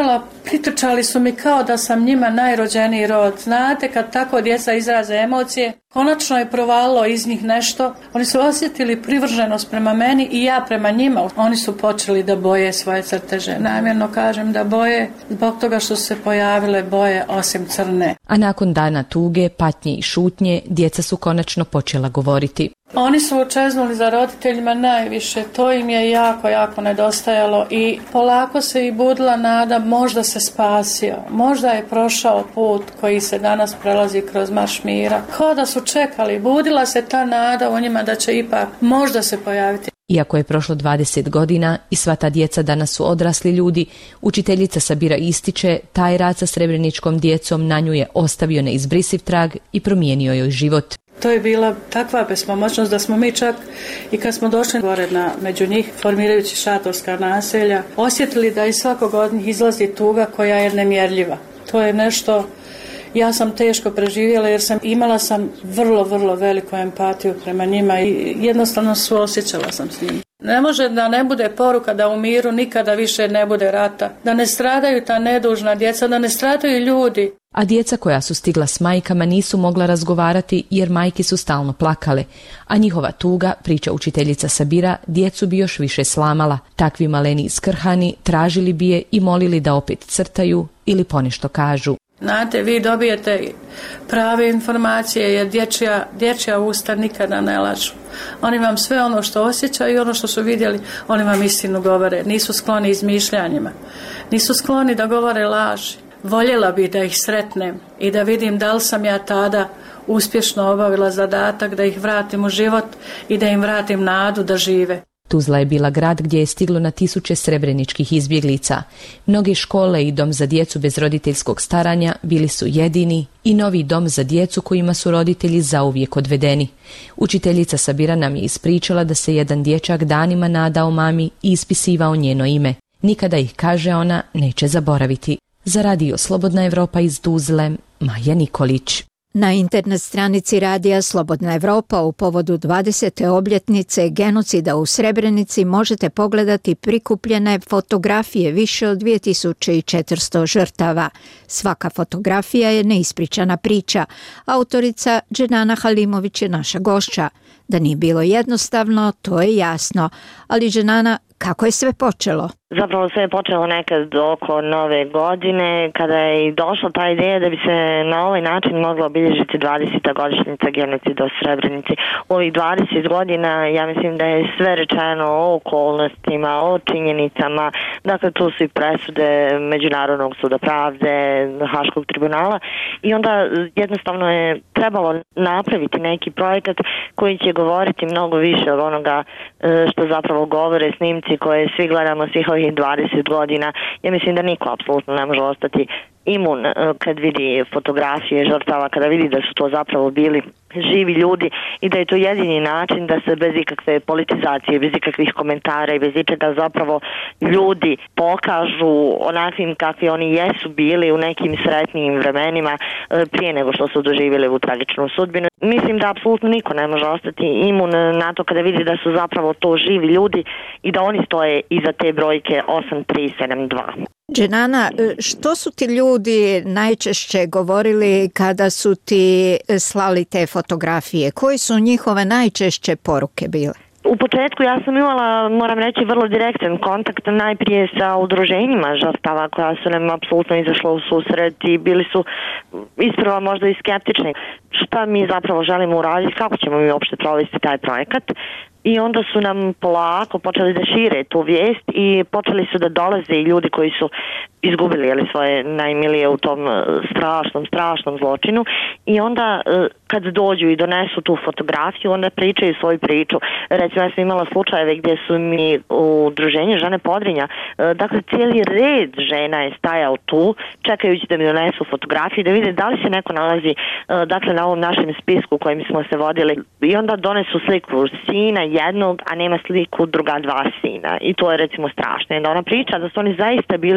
pritrčali su mi kao da sam njima najrođeniji rod. Znate, kad tako djeca izraze emocije, konačno je provalilo iz njih nešto. Oni su osjetili privrženost prema meni i ja prema njima. Oni su počeli da boje svoje crteže. Namjerno kažem da boje zbog toga što su se pojavile boje osim crne. A nakon dana tuge, patnje i šutnje, djeca su konačno počela govoriti. Oni su čeznuli za roditeljima najviše, to im je jako, jako nedostajalo i polako se i budila nada, možda se spasio, možda je prošao put koji se danas prelazi kroz marš mira. Kao da su čekali, budila se ta nada u njima da će ipak možda se pojaviti. Iako je prošlo dvadeset godina i sva ta djeca danas su odrasli ljudi, učiteljica Sabira ističe, taj rad sa srebreničkom djecom na nju je ostavio neizbrisiv trag i promijenio joj život. To je bila takva bespomoćnost da smo mi čak i kad smo došli gore na, među njih, formirajući šatorska naselja, osjetili da iz svakog od njih izlazi tuga koja je nemjerljiva. To je nešto, ja sam teško preživjela jer sam imala sam vrlo, vrlo veliku empatiju prema njima i jednostavno suosjećala sam s njima. Ne može da ne bude poruka da u miru nikada više ne bude rata, da ne stradaju ta nedužna djeca, da ne stradaju ljudi. A djeca koja su stigla s majkama nisu mogla razgovarati jer majke su stalno plakale, a njihova tuga, priča učiteljica Sabira, djecu bi još više slamala. Takvi maleni iskrhani tražili bi je i molili da opet crtaju ili ponešto kažu. Znate, vi dobijete prave informacije jer dječja, dječja usta nikada ne lažu. Oni vam sve ono što osjećaju i ono što su vidjeli, oni vam istinu govore. Nisu skloni izmišljanjima, nisu skloni da govore laži. Voljela bi da ih sretnem i da vidim da li sam ja tada uspješno obavila zadatak da ih vratim u život i da im vratim nadu da žive. Tuzla je bila grad gdje je stiglo na tisuće srebreničkih izbjeglica. Mnoge škole i dom za djecu bez roditeljskog staranja bili su jedini i novi dom za djecu kojima su roditelji zauvijek odvedeni. Učiteljica Sabira nam je ispričala da se jedan dječak danima nadao mami i ispisivao njeno ime. Nikada ih, kaže ona, neće zaboraviti. Za radio Slobodna Evropa iz Tuzle, Maja Nikolić. Na internet stranici radija Slobodna Evropa u povodu dvadesete obljetnice genocida u Srebrenici možete pogledati prikupljene fotografije više od dvije tisuće četiristo žrtava. Svaka fotografija je neispričana priča. Autorica Dženana Halimović je naša gošća. Da nije bilo jednostavno, to je jasno. Ali Dženana, kako je sve počelo? Zapravo sve je počelo nekad oko nove godine, kada je i došla ta ideja da bi se na ovaj način mogla obilježiti dvadeseta godišnjica genocida u Srebrenici. U ovih dvadeset godina ja mislim da je sve rečeno o okolnostima, o činjenicama, dakle tu su i presude Međunarodnog suda pravde, Haškog tribunala i onda jednostavno je trebalo napraviti neki projekat koji će govoriti mnogo više od onoga što zapravo govore snimci koje svi gledamo svih ovih dvadeset godina. Ja mislim da niko apsolutno ne može ostati imun kad vidi fotografije žrtava, kada vidi da su to zapravo bili živi ljudi i da je to jedini način da se bez ikakve politizacije, bez ikakvih komentara i bez ičega zapravo ljudi pokažu onakvim kakvi oni jesu bili u nekim sretnijim vremenima prije nego što su doživjeli ovu tragičnu sudbinu. Mislim da apsolutno niko ne može ostati imun na to kada vidi da su zapravo to živi ljudi i da oni stoje iza te brojke osam tri sedam dva. Dženana, što su ti ljudi najčešće govorili kada su ti slali te fotografije? Koji su njihove najčešće poruke bile? U početku ja sam imala, moram reći, vrlo direktan kontakt najprije sa udruženjima žrtava koja su nam apsolutno izašla u susret i bili su isprva možda i skeptični. Šta mi zapravo želimo uraditi, kako ćemo mi uopšte provesti taj projekat? I onda su nam polako počeli da šire tu vijest i počeli su da dolaze i ljudi koji su izgubili jeli, svoje najmilije u tom strašnom, strašnom zločinu i onda kad dođu i donesu tu fotografiju, onda pričaju svoju priču. Recimo, ja sam imala slučajeve gdje su mi u udruženju Žene Podrinja, dakle cijeli red žena je stajao tu čekajući da mi donesu fotografiju da vide da li se neko nalazi dakle na ovom našem spisku kojim smo se vodili i onda donesu sliku sina jednog, a nema sliku druga dva sina i to je recimo strašno. I onda ona priča da su oni zaista bili žrtve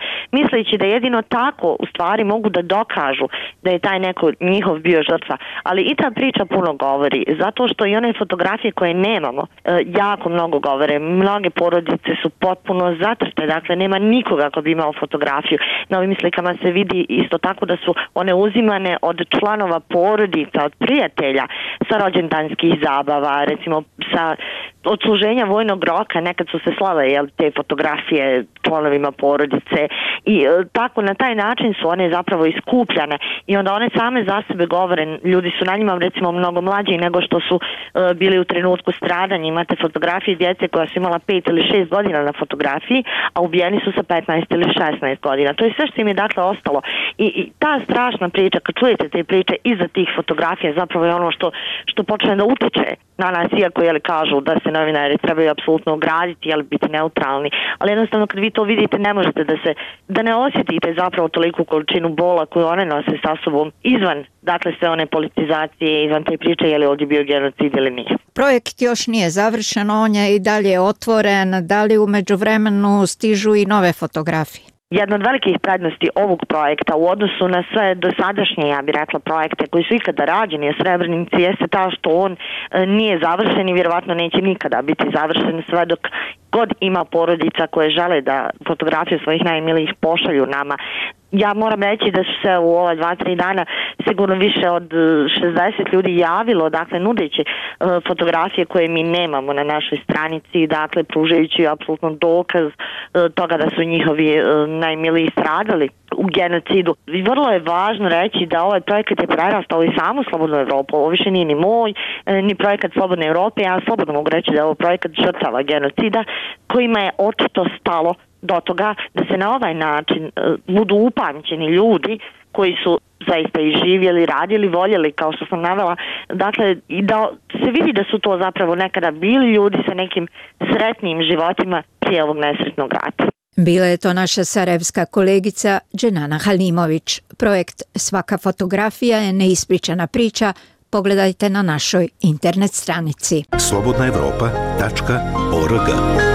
misleći da jedino tako u stvari mogu da dokažu da je taj neko njihov bio žrtva. Ali i ta priča puno govori, zato što i one fotografije koje nemamo jako mnogo govore. Mnoge porodice su potpuno zatrte, dakle nema nikoga ko bi imao fotografiju. Na ovim slikama se vidi isto tako da su one uzimane od članova porodica, od prijatelja, sa rođendanskih zabava, recimo sa odsluženja vojnog roka, nekad su se slale jel, te fotografije članovima porodice i e, tako na taj način su one zapravo iskupljane i onda one same za sebe govore, ljudi su na njima recimo mnogo mlađi nego što su e, bili u trenutku stradanja. Imate fotografije djece koja su imala pet ili šest godina na fotografiji, a ubijeni su sa petnaest ili šesnaest godina. To je sve što im je dakle ostalo i, i ta strašna priča, kad čujete te priče iza tih fotografija, zapravo je ono što, što počne da utiče na nas, iako jeli kažu da se novinari trebaju apsolutno ograditi, jeli biti neutralni, ali jednostavno kad vi to vidite ne možete da se, da ne osjetite zapravo toliku količinu bola koju one nose sa sobom izvan, dakle sve one politizacije, izvan te priče je li ovdje bio genocid ili nije. Projekt još nije završen, on je i dalje otvoren, da li u međuvremenu stižu i nove fotografije? Jedna od velikih prednosti ovog projekta u odnosu na sve dosadašnje, ja bih rekla, projekte koji su ikada rađeni u Srebrenici jeste ta što on nije završen i vjerovatno neće nikada biti završen sve dok god ima porodica koje žele da fotografije svojih najmilijih pošalju nama. Ja moram reći da su se u ova dva, tri dana sigurno više od šezdeset ljudi javilo, dakle nudeći uh, fotografije koje mi nemamo na našoj stranici, dakle pružajući apsolutno dokaz uh, toga da su njihovi uh, najmiliji stradali u genocidu. I vrlo je važno reći da ovaj projekat je prerastao i samu Slobodnu Evropu. Ovo više nije ni moj, ni projekat Slobodne Evrope. Ja slobodno mogu reći da je ovo projekat žrtava genocida kojima je očito stalo do toga da se na ovaj način uh, budu upamćeni ljudi koji su zaista i živjeli, radili, voljeli, kao što sam navela. Dakle, i da se vidi da su to zapravo nekada bili ljudi sa nekim sretnim životima prije ovog nesretnog rata. Bila je to naša sarajevska kolegica Dženana Halimović. Projekt Svaka fotografija je neispričana priča. Pogledajte na našoj internet stranici. slobodna evropa tačka org.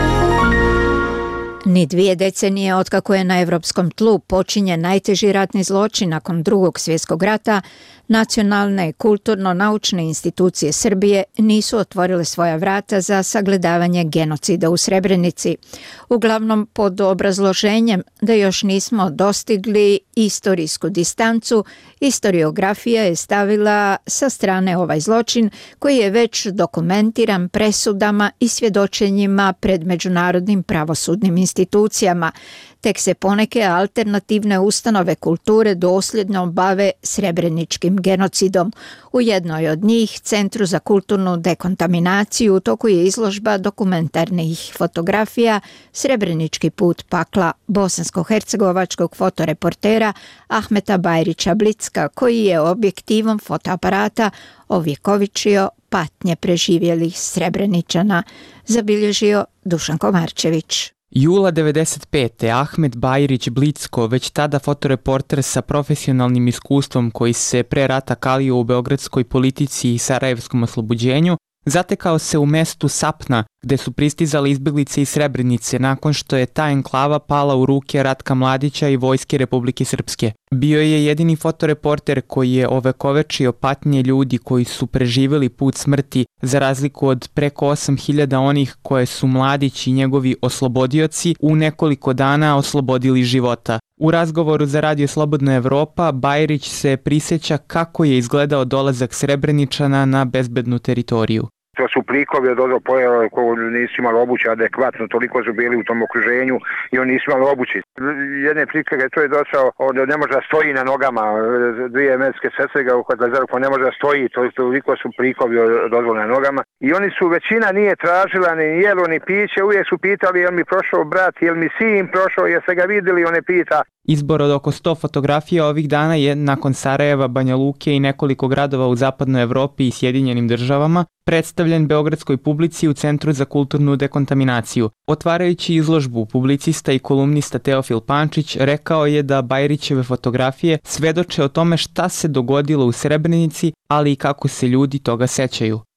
Ni dvije decenije otkako je na evropskom tlu počinjen najteži ratni zločin nakon Drugog svjetskog rata, nacionalne kulturno-naučne institucije Srbije nisu otvorile svoja vrata za sagledavanje genocida u Srebrenici, uglavnom pod obrazloženjem da još nismo dostigli istorijsku distancu. Historiografija je stavila sa strane ovaj zločin koji je već dokumentiran presudama i svjedočenjima pred međunarodnim pravosudnim institucijama. Tek se poneke alternativne ustanove kulture dosljedno bave srebreničkim genocidom. U jednoj od njih, Centru za kulturnu dekontaminaciju, u toku je izložba dokumentarnih fotografija Srebrenički put pakla bosansko-hercegovačkog fotoreportera Ahmeta Bajrića Blicka, koji je objektivom fotoaparata ovjekovičio patnje preživjelih Srebreničana, zabilježio Dušan Komarčević. Jula devedeset pete. Ahmet Bajrić Blicko, već tada fotoreporter sa profesionalnim iskustvom koji se pre rata kalio u beogradskoj politici i sarajevskom oslobođenju, zatekao se u mestu Sapna, gde su pristizali izbjeglice iz Srebrenice nakon što je ta enklava pala u ruke Ratka Mladića i Vojske Republike Srpske. Bio je jedini fotoreporter koji je ovekovečio patnje ljudi koji su preživjeli put smrti, za razliku od preko osam hiljada onih koje su Mladić i njegovi oslobodioci u nekoliko dana oslobodili života. U razgovoru za Radio Slobodna Evropa, Bajrić se prisjeća kako je izgledao dolazak Srebreničana na bezbednu teritoriju. To su plikovi od odo pojava koji nisu imali obuće adekvatno, toliko su bili u tom okruženju i oni nisu imali obuće. Jedne prilike je to je došao, on ne može da stoji na nogama, dvije medicinske sestre ga uhvatile za ruku, ne može da stoji, toliko su plikovi dozvoli na nogama. I oni su, većina nije tražila ni jelo ni piće, uvijek su pitali jel mi prošao brat, jel mi sin prošao, jel se ga vidjeli, on ne pita. Izbor od oko sto fotografija ovih dana je nakon Sarajeva, Banja Luke i nekoliko gradova u zapadnoj Evropi i Sjedinjenim državama predstavljen beogradskoj publici u Centru za kulturnu dekontaminaciju. Otvarajući izložbu, publicista i kolumnista Teofil Pančić rekao je da Bajrićeve fotografije svedoče o tome šta se dogodilo u Srebrenici, ali i kako se ljudi toga sećaju.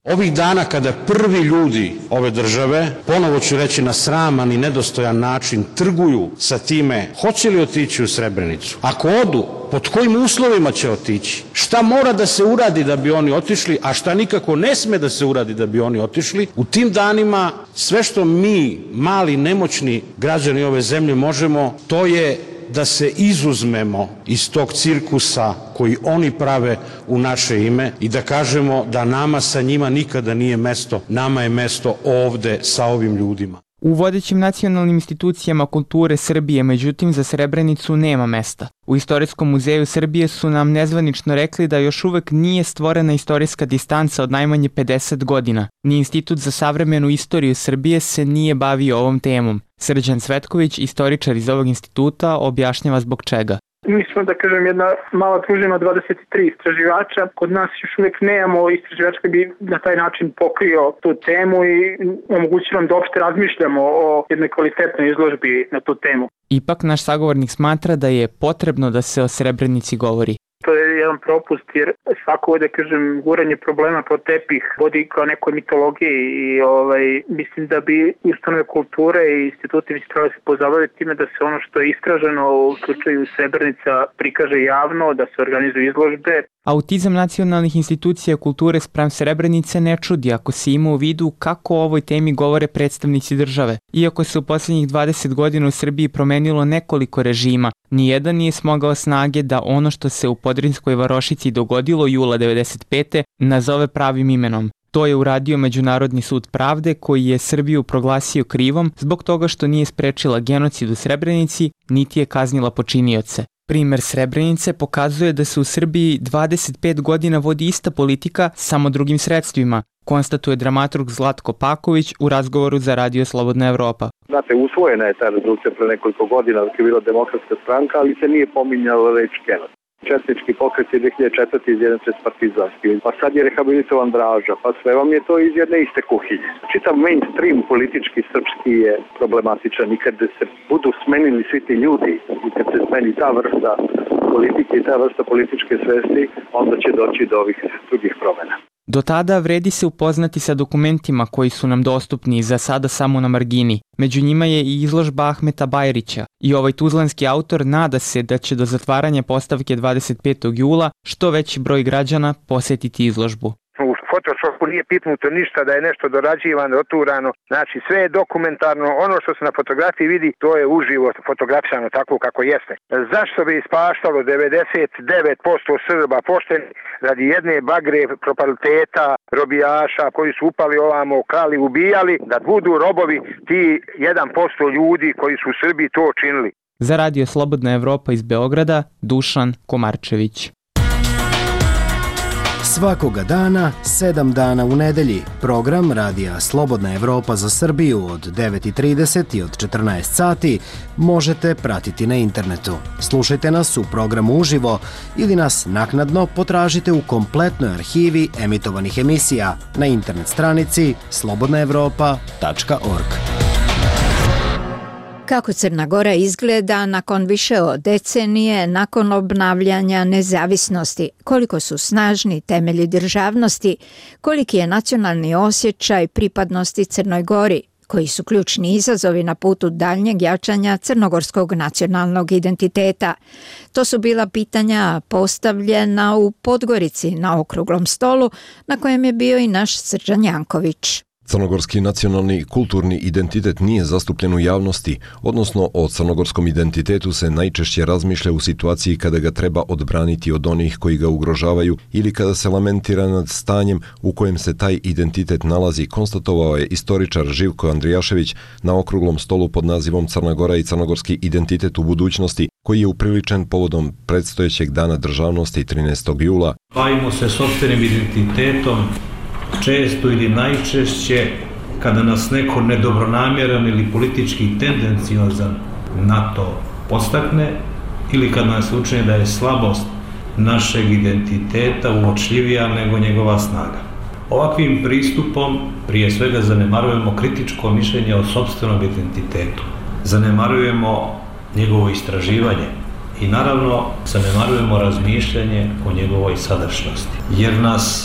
Ovih dana kada prvi ljudi ove države, ponovo ću reći na sraman i nedostojan način, trguju sa time hoće li otići u Srebrenicu. Ako odu, pod kojim uslovima će otići? Šta mora da se uradi da bi oni otišli, a šta nikako ne sme da se uradi da bi oni otišli? U tim danima sve što mi, mali, nemoćni građani ove zemlje možemo, to je da se izuzmemo iz tog cirkusa koji oni prave u naše ime i da kažemo da nama sa njima nikada nije mesto, nama je mesto ovde sa ovim ljudima. U vodećim nacionalnim institucijama kulture Srbije, međutim, za Srebrenicu nema mesta. U Istorijskom muzeju Srbije su nam nezvanično rekli da još uvek nije stvorena istorijska distanca od najmanje pedeset godina. Ni Institut za savremenu istoriju Srbije se nije bavio ovom temom. Srđan Cvetković, istoričar iz ovog instituta, objašnjava zbog čega. Mi smo, da kažem, jedna mala družina dvadeset tri istraživača. Kod nas još uvijek nemamo istraživača koji bi na taj način pokrio tu temu i omogućilo nam da uopšte razmišljamo o jednoj kvalitetnoj izložbi na tu temu. Ipak naš sagovornik smatra da je potrebno da se o Srebrenici govori. To je jedan propust jer svako, da kažem, guranje problema pod tepih vodi kao nekoj mitologiji i ovaj, mislim da bi ustanove kulture i instituti bi se trebali se pozabaviti time da se ono što je istraženo u slučaju Srebrenica prikaže javno, da se organizuju izložbe. Autizam nacionalnih institucija kulture spram Srebrenice ne čudi ako se ima u vidu kako o ovoj temi govore predstavnici države. Iako se u posljednjih dvadeset godina u Srbiji promenilo nekoliko režima, nijedan nije smogao snage da ono što se u Podrinskoj varošici dogodilo jula devedeset pete nazove pravim imenom. To je uradio Međunarodni sud pravde koji je Srbiju proglasio krivom zbog toga što nije sprečila genocid u Srebrenici, niti je kaznila počinioce. Primer Srebrenice pokazuje da se u Srbiji dvadeset pet godina vodi ista politika, samo drugim sredstvima, konstatuje dramaturg Zlatko Paković u razgovoru za Radio Slobodna Evropa. Znate, usvojena je ta rezolucija pre nekoliko godina dok je bila Demokratska stranka, ali se nije pominjalo reč genocid. Četnički pokret je dve hiljade četvrte izjednačen se s partizanskim, pa sad je rehabilitovan Draža, pa sve vam je to iz jedne iste kuhinje. Čitav mainstream politički srpski je problematičan i kad se budu smenili svi ti ljudi i kad se smeni ta vrsta politike i ta vrsta političke svesti, onda će doći do ovih drugih promjena. Do tada vredi se upoznati sa dokumentima koji su nam dostupni za sada samo na margini. Među njima je i izložba Ahmeta Bajrića i ovaj tuzlanski autor nada se da će do zatvaranja postavke dvadeset petog jula što veći broj građana posjetiti izložbu. U Photoshopu nije pitnuto ništa da je nešto dorađivano, oturano, znači sve je dokumentarno, ono što se na fotografiji vidi, to je uživo fotografisano tako kako jeste. Zašto bi ispaštalo devedeset devet posto Srba pošteni radi jedne bagre propaliteta, robijaša koji su upali ovamo, krali, ubijali, da budu robovi ti jedan posto ljudi koji su u Srbiji to činili? Za Radio Slobodna Evropa iz Beograda, Dušan Komarčević. Svakoga dana, sedam dana u nedelji, program Radija Slobodna Evropa za Srbiju od devet i trideset i od četrnaest sati možete pratiti na internetu. Slušajte nas u programu uživo ili nas naknadno potražite u kompletnoj arhivi emitovanih emisija na internet stranici slobodna evropa tačka org. Kako Crna Gora izgleda nakon više od decenije, nakon obnavljanja nezavisnosti, koliko su snažni temelji državnosti, koliki je nacionalni osjećaj pripadnosti Crnoj Gori, koji su ključni izazovi na putu daljnjeg jačanja crnogorskog nacionalnog identiteta. To su bila pitanja postavljena u Podgorici na okruglom stolu na kojem je bio i naš Srđan Janković. Crnogorski nacionalni i kulturni identitet nije zastupljen u javnosti, odnosno o crnogorskom identitetu se najčešće razmišlja u situaciji kada ga treba odbraniti od onih koji ga ugrožavaju ili kada se lamentira nad stanjem u kojem se taj identitet nalazi, konstatovao je istoričar Živko Andrijašević na okruglom stolu pod nazivom Crna Gora i crnogorski identitet u budućnosti, koji je upriličen povodom predstojećeg dana državnosti trinaestog jula. Bavimo se sopstvenim identitetom često ili najčešće kada nas neko nedobronamjeran ili politički tendenciozan na to podstakne ili kad nas učini da je slabost našeg identiteta uočljivija nego njegova snaga. Ovakvim pristupom prije svega zanemarujemo kritičko mišljenje o sopstvenom identitetu, zanemarujemo njegovo istraživanje i naravno zanemarujemo razmišljanje o njegovoj sadašnjosti, jer nas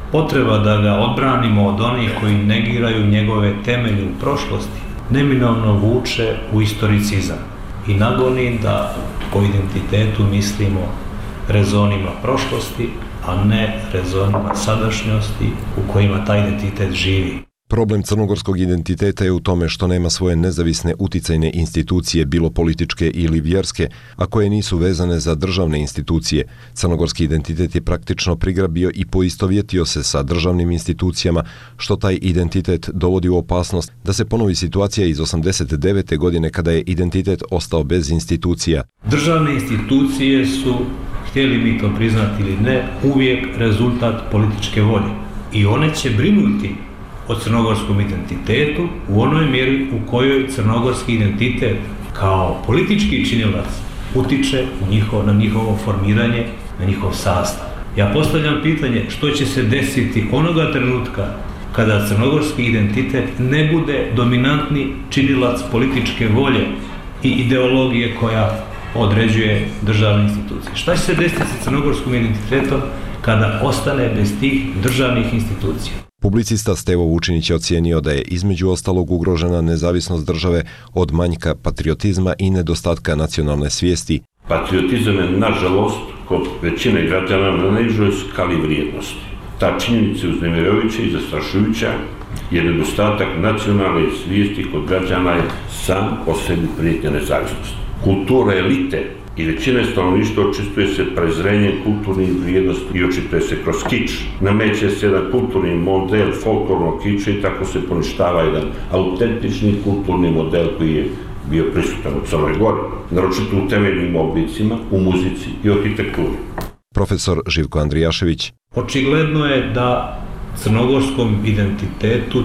Potreba da ga odbranimo od onih koji negiraju njegove temelje u prošlosti neminovno vuče u istoricizam i nagoni da po identitetu mislimo rezonima prošlosti, a ne rezonima sadašnjosti u kojima taj identitet živi. Problem crnogorskog identiteta je u tome što nema svoje nezavisne uticajne institucije, bilo političke ili vjerske, a koje nisu vezane za državne institucije. Crnogorski identitet je praktično prigrabio i poistovjetio se sa državnim institucijama, što taj identitet dovodi u opasnost da se ponovi situacija iz osamdeset devete godine kada je identitet ostao bez institucija. Državne institucije su, htjeli mi to priznati ili ne, uvijek rezultat političke volje i one će brinuti o crnogorskom identitetu u onoj mjeri u kojoj crnogorski identitet kao politički činilac utiče u njihovo, na njihovo formiranje, na njihov sastav. Ja postavljam pitanje što će se desiti onoga trenutka kada crnogorski identitet ne bude dominantni činilac političke volje i ideologije koja određuje državne institucije. Šta će se desiti sa crnogorskim identitetom kada ostane bez tih državnih institucija? Publicista Stevo Vučinić je ocijenio da je između ostalog ugrožena nezavisnost države od manjka patriotizma i nedostatka nacionalne svijesti. Patriotizam je, nažalost, kod većine građana na najnižoj skali vrijednosti. Ta činjenica je uznemirujuća i zastrašujuća, jer nedostatak nacionalne svijesti kod građana je sam po sebi prijetnja nezavisnosti. Kultura elite i većina stanovništva očistuje se prezrenjem kulturnih vrijednosti i očituje se kroz kič. Nameće se jedan kulturni model folklornog kiča i tako se poništava jedan autentični kulturni model koji je bio prisutan u Crnoj Gori, naročito u temeljnim oblicima, u muzici i arhitekturi. Profesor Živko Andrijašević. Očigledno je da crnogorskom identitetu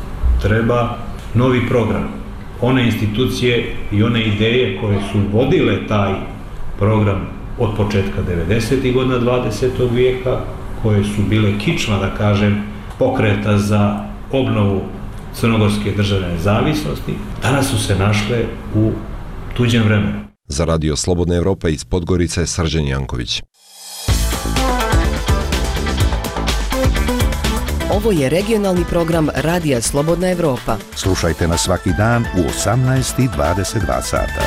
treba novi program. One institucije i one ideje koje su vodile taj program od početka devedesetih godina dvadesetog vijeka, koje su bile kičma, da kažem, pokreta za obnovu crnogorske državne nezavisnosti, danas su se našle u tuđem vremenu. Za Radio Slobodna Evropa iz Podgorice, Srđan Janković. Ovo je regionalni program Radija Slobodna Evropa. Slušajte nas svaki dan u osamnaest i dvadeset dva sata.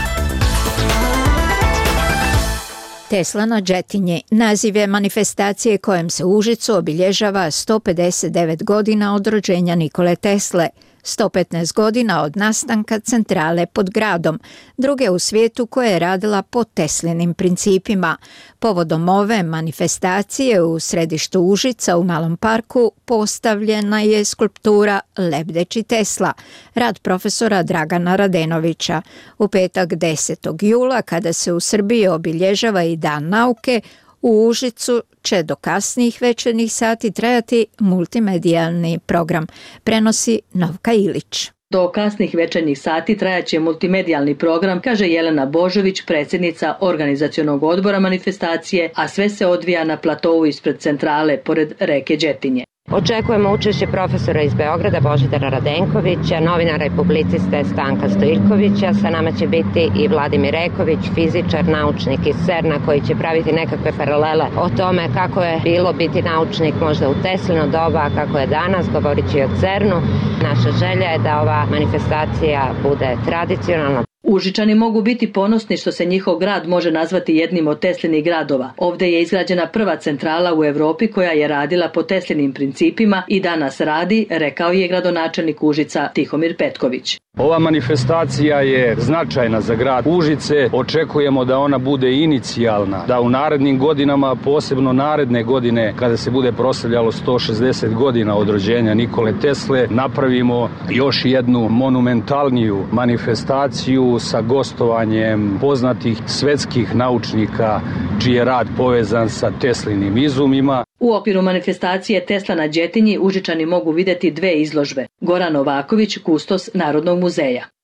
Tesla na Đetinji. Naziv je manifestacije kojem se u Užicu obilježava sto pedeset devet godina od rođenja Nikole Tesle, sto petnaest godina od nastanka centrale pod gradom, druge u svijetu koja je radila po Teslinim principima. Povodom ove manifestacije u središtu Užica u Malom parku postavljena je skulptura Lebdeći Tesla, rad profesora Dragana Radenovića. U petak desetog jula, kada se u Srbiji obilježava i Dan nauke, u Užicu će do kasnih večernjih sati trajati multimedijalni program, prenosi Novka Ilić. Do kasnih večernjih sati trajaće multimedijalni program, kaže Jelena Božović, predsjednica organizacionog odbora manifestacije, a sve se odvija na platovu ispred centrale, pored reke Đetinje. Očekujemo učešće profesora iz Beograda Božidara Radenkovića, novinara i publiciste Stanka Stojkovića. Sa nama će biti i Vladimir Reković, fizičar, naučnik iz CERN-a koji će praviti nekakve paralele o tome kako je bilo biti naučnik možda u Teslino doba, a kako je danas, govorići o CERN-u. Naša želja je da ova manifestacija bude tradicionalna. Užičani mogu biti ponosni što se njihov grad može nazvati jednim od Teslinih gradova. Ovdje je izgrađena prva centrala u Europi koja je radila po Teslinim principima i danas radi, rekao je gradonačelnik Užica Tihomir Petković. Ova manifestacija je značajna za grad Užice. Očekujemo da ona bude inicijalna, da u narednim godinama, posebno naredne godine, kada se bude proslavljalo sto šezdeset godina od rođenja Nikole Tesle, napravimo još jednu monumentalniju manifestaciju sa gostovanjem poznatih svetskih naučnika čiji je rad povezan sa Teslinim izumima. U okviru manifestacije Tesla na Đetinji Užičani mogu vidjeti dve izložbe. Goran Novaković, kustos Narodnog muzeja.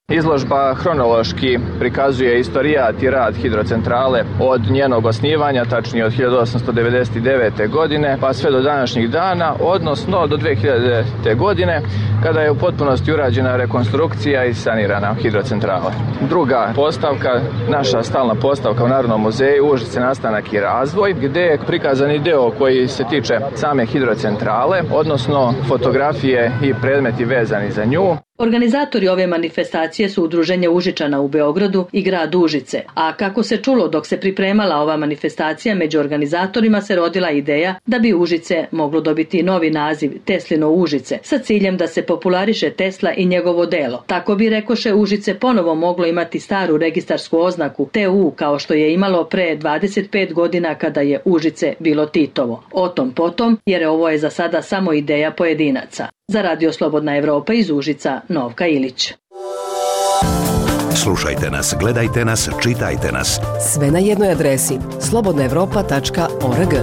Izložba hronološki prikazuje istorijat i rad hidrocentrale od njenog osnivanja, tačnije od hiljadu osamsto devedeset devete. godine pa sve do današnjih dana, odnosno do dve hiljadite. godine kada je u potpunosti urađena rekonstrukcija i sanirana hidrocentrala. Druga postavka, naša stalna postavka u Narodnom muzeju Užice nastanak i razvoj, gdje je prikazani deo koji se tiče same hidrocentrale, odnosno fotografije i predmeti vezani za nju. Organizatori ove manifestacije su Udruženje Užičana u Beogradu i grad Užice, a kako se čulo dok se pripremala ova manifestacija, među organizatorima se rodila ideja da bi Užice moglo dobiti novi naziv Teslino Užice, sa ciljem da se populariše Tesla i njegovo delo. Tako bi, rekoše, Užice ponovo moglo imati staru registarsku oznaku T U kao što je imalo pre dvadeset pet godina kada je Užice bilo Titovo. O tom potom, jer ovo je za sada samo ideja pojedinaca. Za Radio Slobodna Evropa iz Užica, Novka Ilić. Slušajte nas, gledajte nas, čitajte nas. Sve na jednoj adresi slobodna evropa tačka org.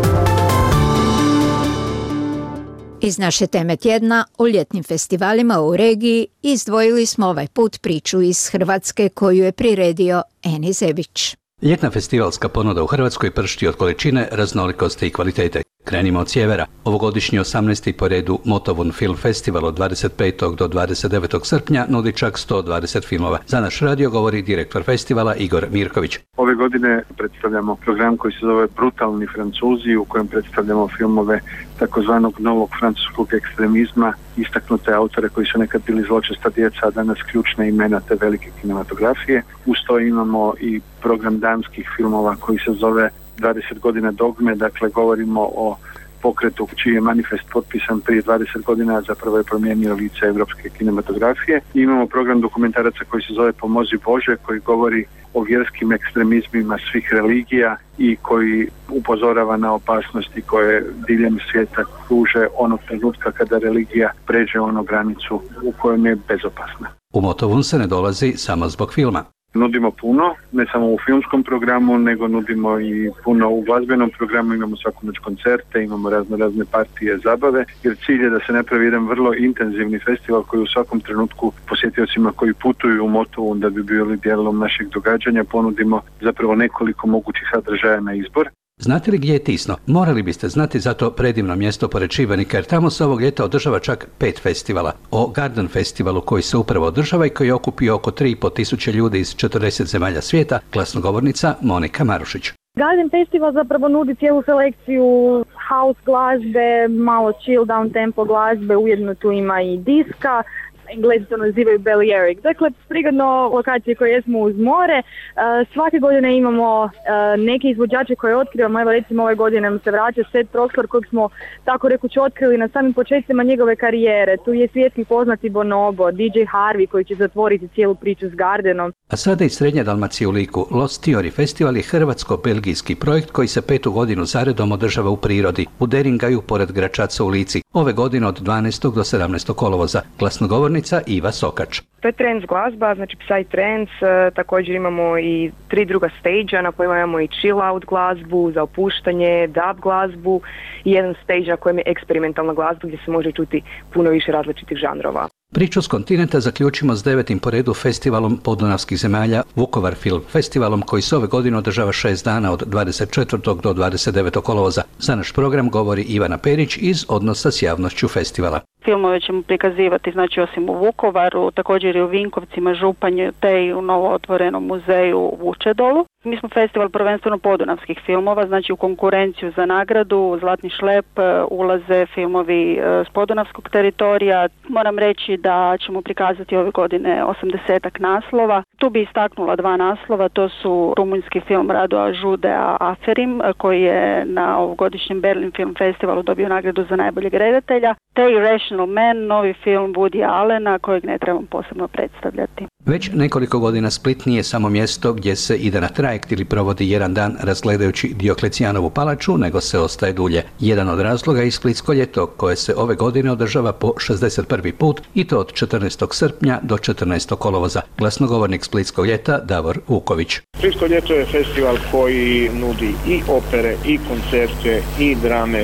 Iz naše teme tjedna o ljetnim festivalima u regiji izdvojili smo ovaj put priču iz Hrvatske koju je priredio Eni Zebić. Ljetna festivalska ponuda u Hrvatskoj pršti od količine, raznolikosti i kvalitete. Krenimo od sjevera. Ovogodišnji osamnaesti po redu Motovun Film Festival od dvadeset petog do dvadeset devetog srpnja nudi čak sto dvadeset filmova. Za naš radio govori direktor festivala Igor Mirković. Ove godine predstavljamo program koji se zove Brutalni Francuzi, u kojem predstavljamo filmove takozvanog novog francuskog ekstremizma, istaknute autore koji su nekad bili zločesta djeca, a danas ključne imena te velike kinematografije. Uz to imamo i program danskih filmova koji se zove dvadeset godina dogme, dakle govorimo o pokretu čiji je manifest potpisan prije dvadeset godina, a zapravo je promijenio lice evropske kinematografije. I imamo program dokumentaraca koji se zove Pomozi Bože, koji govori o vjerskim ekstremizmima svih religija i koji upozorava na opasnosti koje diljem svijeta kruže onog trenutka kada religija pređe onu granicu u kojem je bezopasna. U Motovun se ne dolazi samo zbog filma. Nudimo puno, ne samo u filmskom programu, nego nudimo i puno u glazbenom programu, imamo svaku noć koncerte, imamo razne razne partije zabave, jer cilj je da se napravi jedan vrlo intenzivni festival koji u svakom trenutku posjetiocima koji putuju u Motovun da bi bili dijelom našeg događanja ponudimo zapravo nekoliko mogućih sadržaja na izbor. Znate li gdje je Tisno? Morali biste znati za to predivno mjesto pored Šibenika, jer tamo se ovog ljeta održava čak pet festivala. O Garden Festivalu koji se upravo održava i koji okupio oko tri i pol tisuće ljudi iz četrdeset zemalja svijeta, glasnogovornica Monika Marušić. Garden Festival zapravo nudi cijelu selekciju house glazbe, malo chill down tempo glazbe, ujedno tu ima i diska. Englezi to nazivaju Balearic. Dakle, prigodno lokacije koje smo uz more. Svake godine imamo neke izvođače koje otkrivamo. Evo recimo ove godine nam se vraća Seth Troxler kojeg smo tako rekući otkrili na samim početcima njegove karijere. Tu je svjetski poznati Bonobo, D J Harvey koji će zatvoriti cijelu priču s Gardenom. A sada iz Srednje Dalmacije u Liku. Lost Theory Festival je hrvatsko-belgijski projekt koji se petu godinu zaredom održava u prirodi, u Deringaju pored Gračaca u Lici. Ove godine od dvanaestog do sedamnaestog kolovoza. Glasnogovornica Iva Sokač. To je trance glazba, znači psytrance, također imamo i tri druga stage na kojima imamo i chill out glazbu, za opuštanje, dub glazbu i jedan stage na kojem je eksperimentalna glazba gdje se može čuti puno više različitih žanrova. Priču s kontinenta zaključimo s devetim po redu festivalom podunavskih zemalja Vukovar Film Festivalom koji se ove godine održava šest dana od dvadeset četvrtog do dvadeset devetog kolovoza. Za naš program govori Ivana Perić iz Odnosa s javnošću festivala. Filmove ćemo prikazivati znači osim u Vukovaru, također i u Vinkovcima, Županju te i u novo otvorenom muzeju u Vučedolu. Mi smo festival prvenstveno podunavskih filmova, znači u konkurenciju za nagradu Zlatni šlep ulaze filmovi s podunavskog teritorija. Moram reći da ćemo prikazati ove godine osamdesetak naslova. Tu bi istaknula dva naslova, to su rumunjski film Radoa Žudea Aferim koji je na ovogodišnjem Berlin Film Festivalu dobio nagradu za najboljeg redatelja, te i Rational Man, novi film Woody Allena kojeg ne trebam posebno predstavljati. Već nekoliko godina Split nije samo mjesto gdje se ide na trajekt ili provodi jedan dan razgledajući Dioklecijanovu palaču, nego se ostaje dulje. Jedan od razloga je Splitsko ljeto, koje se ove godine održava po šezdeset prvi put i to od četrnaestog srpnja do četrnaestog kolovoza. Glasnogovornik Splitskog ljeta Davor Vuković. Splitsko ljeto je festival koji nudi i opere, i koncerte, i drame,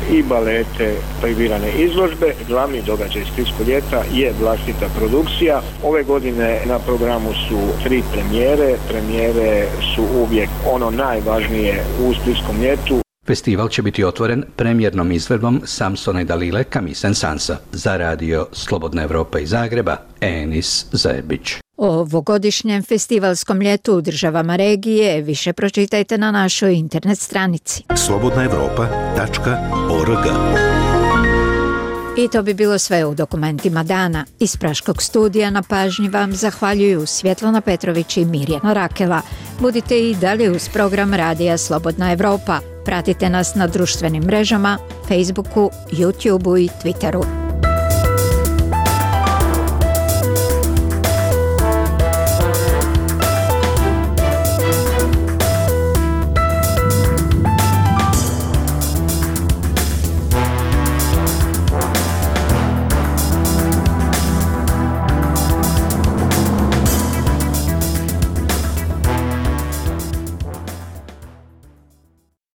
i balete, privirane izložbe. Glavni događaj Splitskog ljeta je vlastita produkcija. Ove godine na programu su tri premijere. Premijere su uvijek ono najvažnije u Splitskom ljetu. Festival će biti otvoren premijernom izvedbom Samsona i Dalile Camisa and Sansa. Za radio Slobodna Evropa iz Zagreba, Enis Zajebić. O ovogodišnjem festivalskom ljetu u državama regije više pročitajte na našoj internet stranici slobodna evropa tačka org. I to bi bilo sve u dokumentima dana. Iz Praškog studija na pažnji vam zahvaljuju Svjetlana Petrović i Mirjana Rakela. Budite i dalje uz program Radija Slobodna Evropa. Pratite nas na društvenim mrežama, Facebooku, YouTubeu i Twitteru.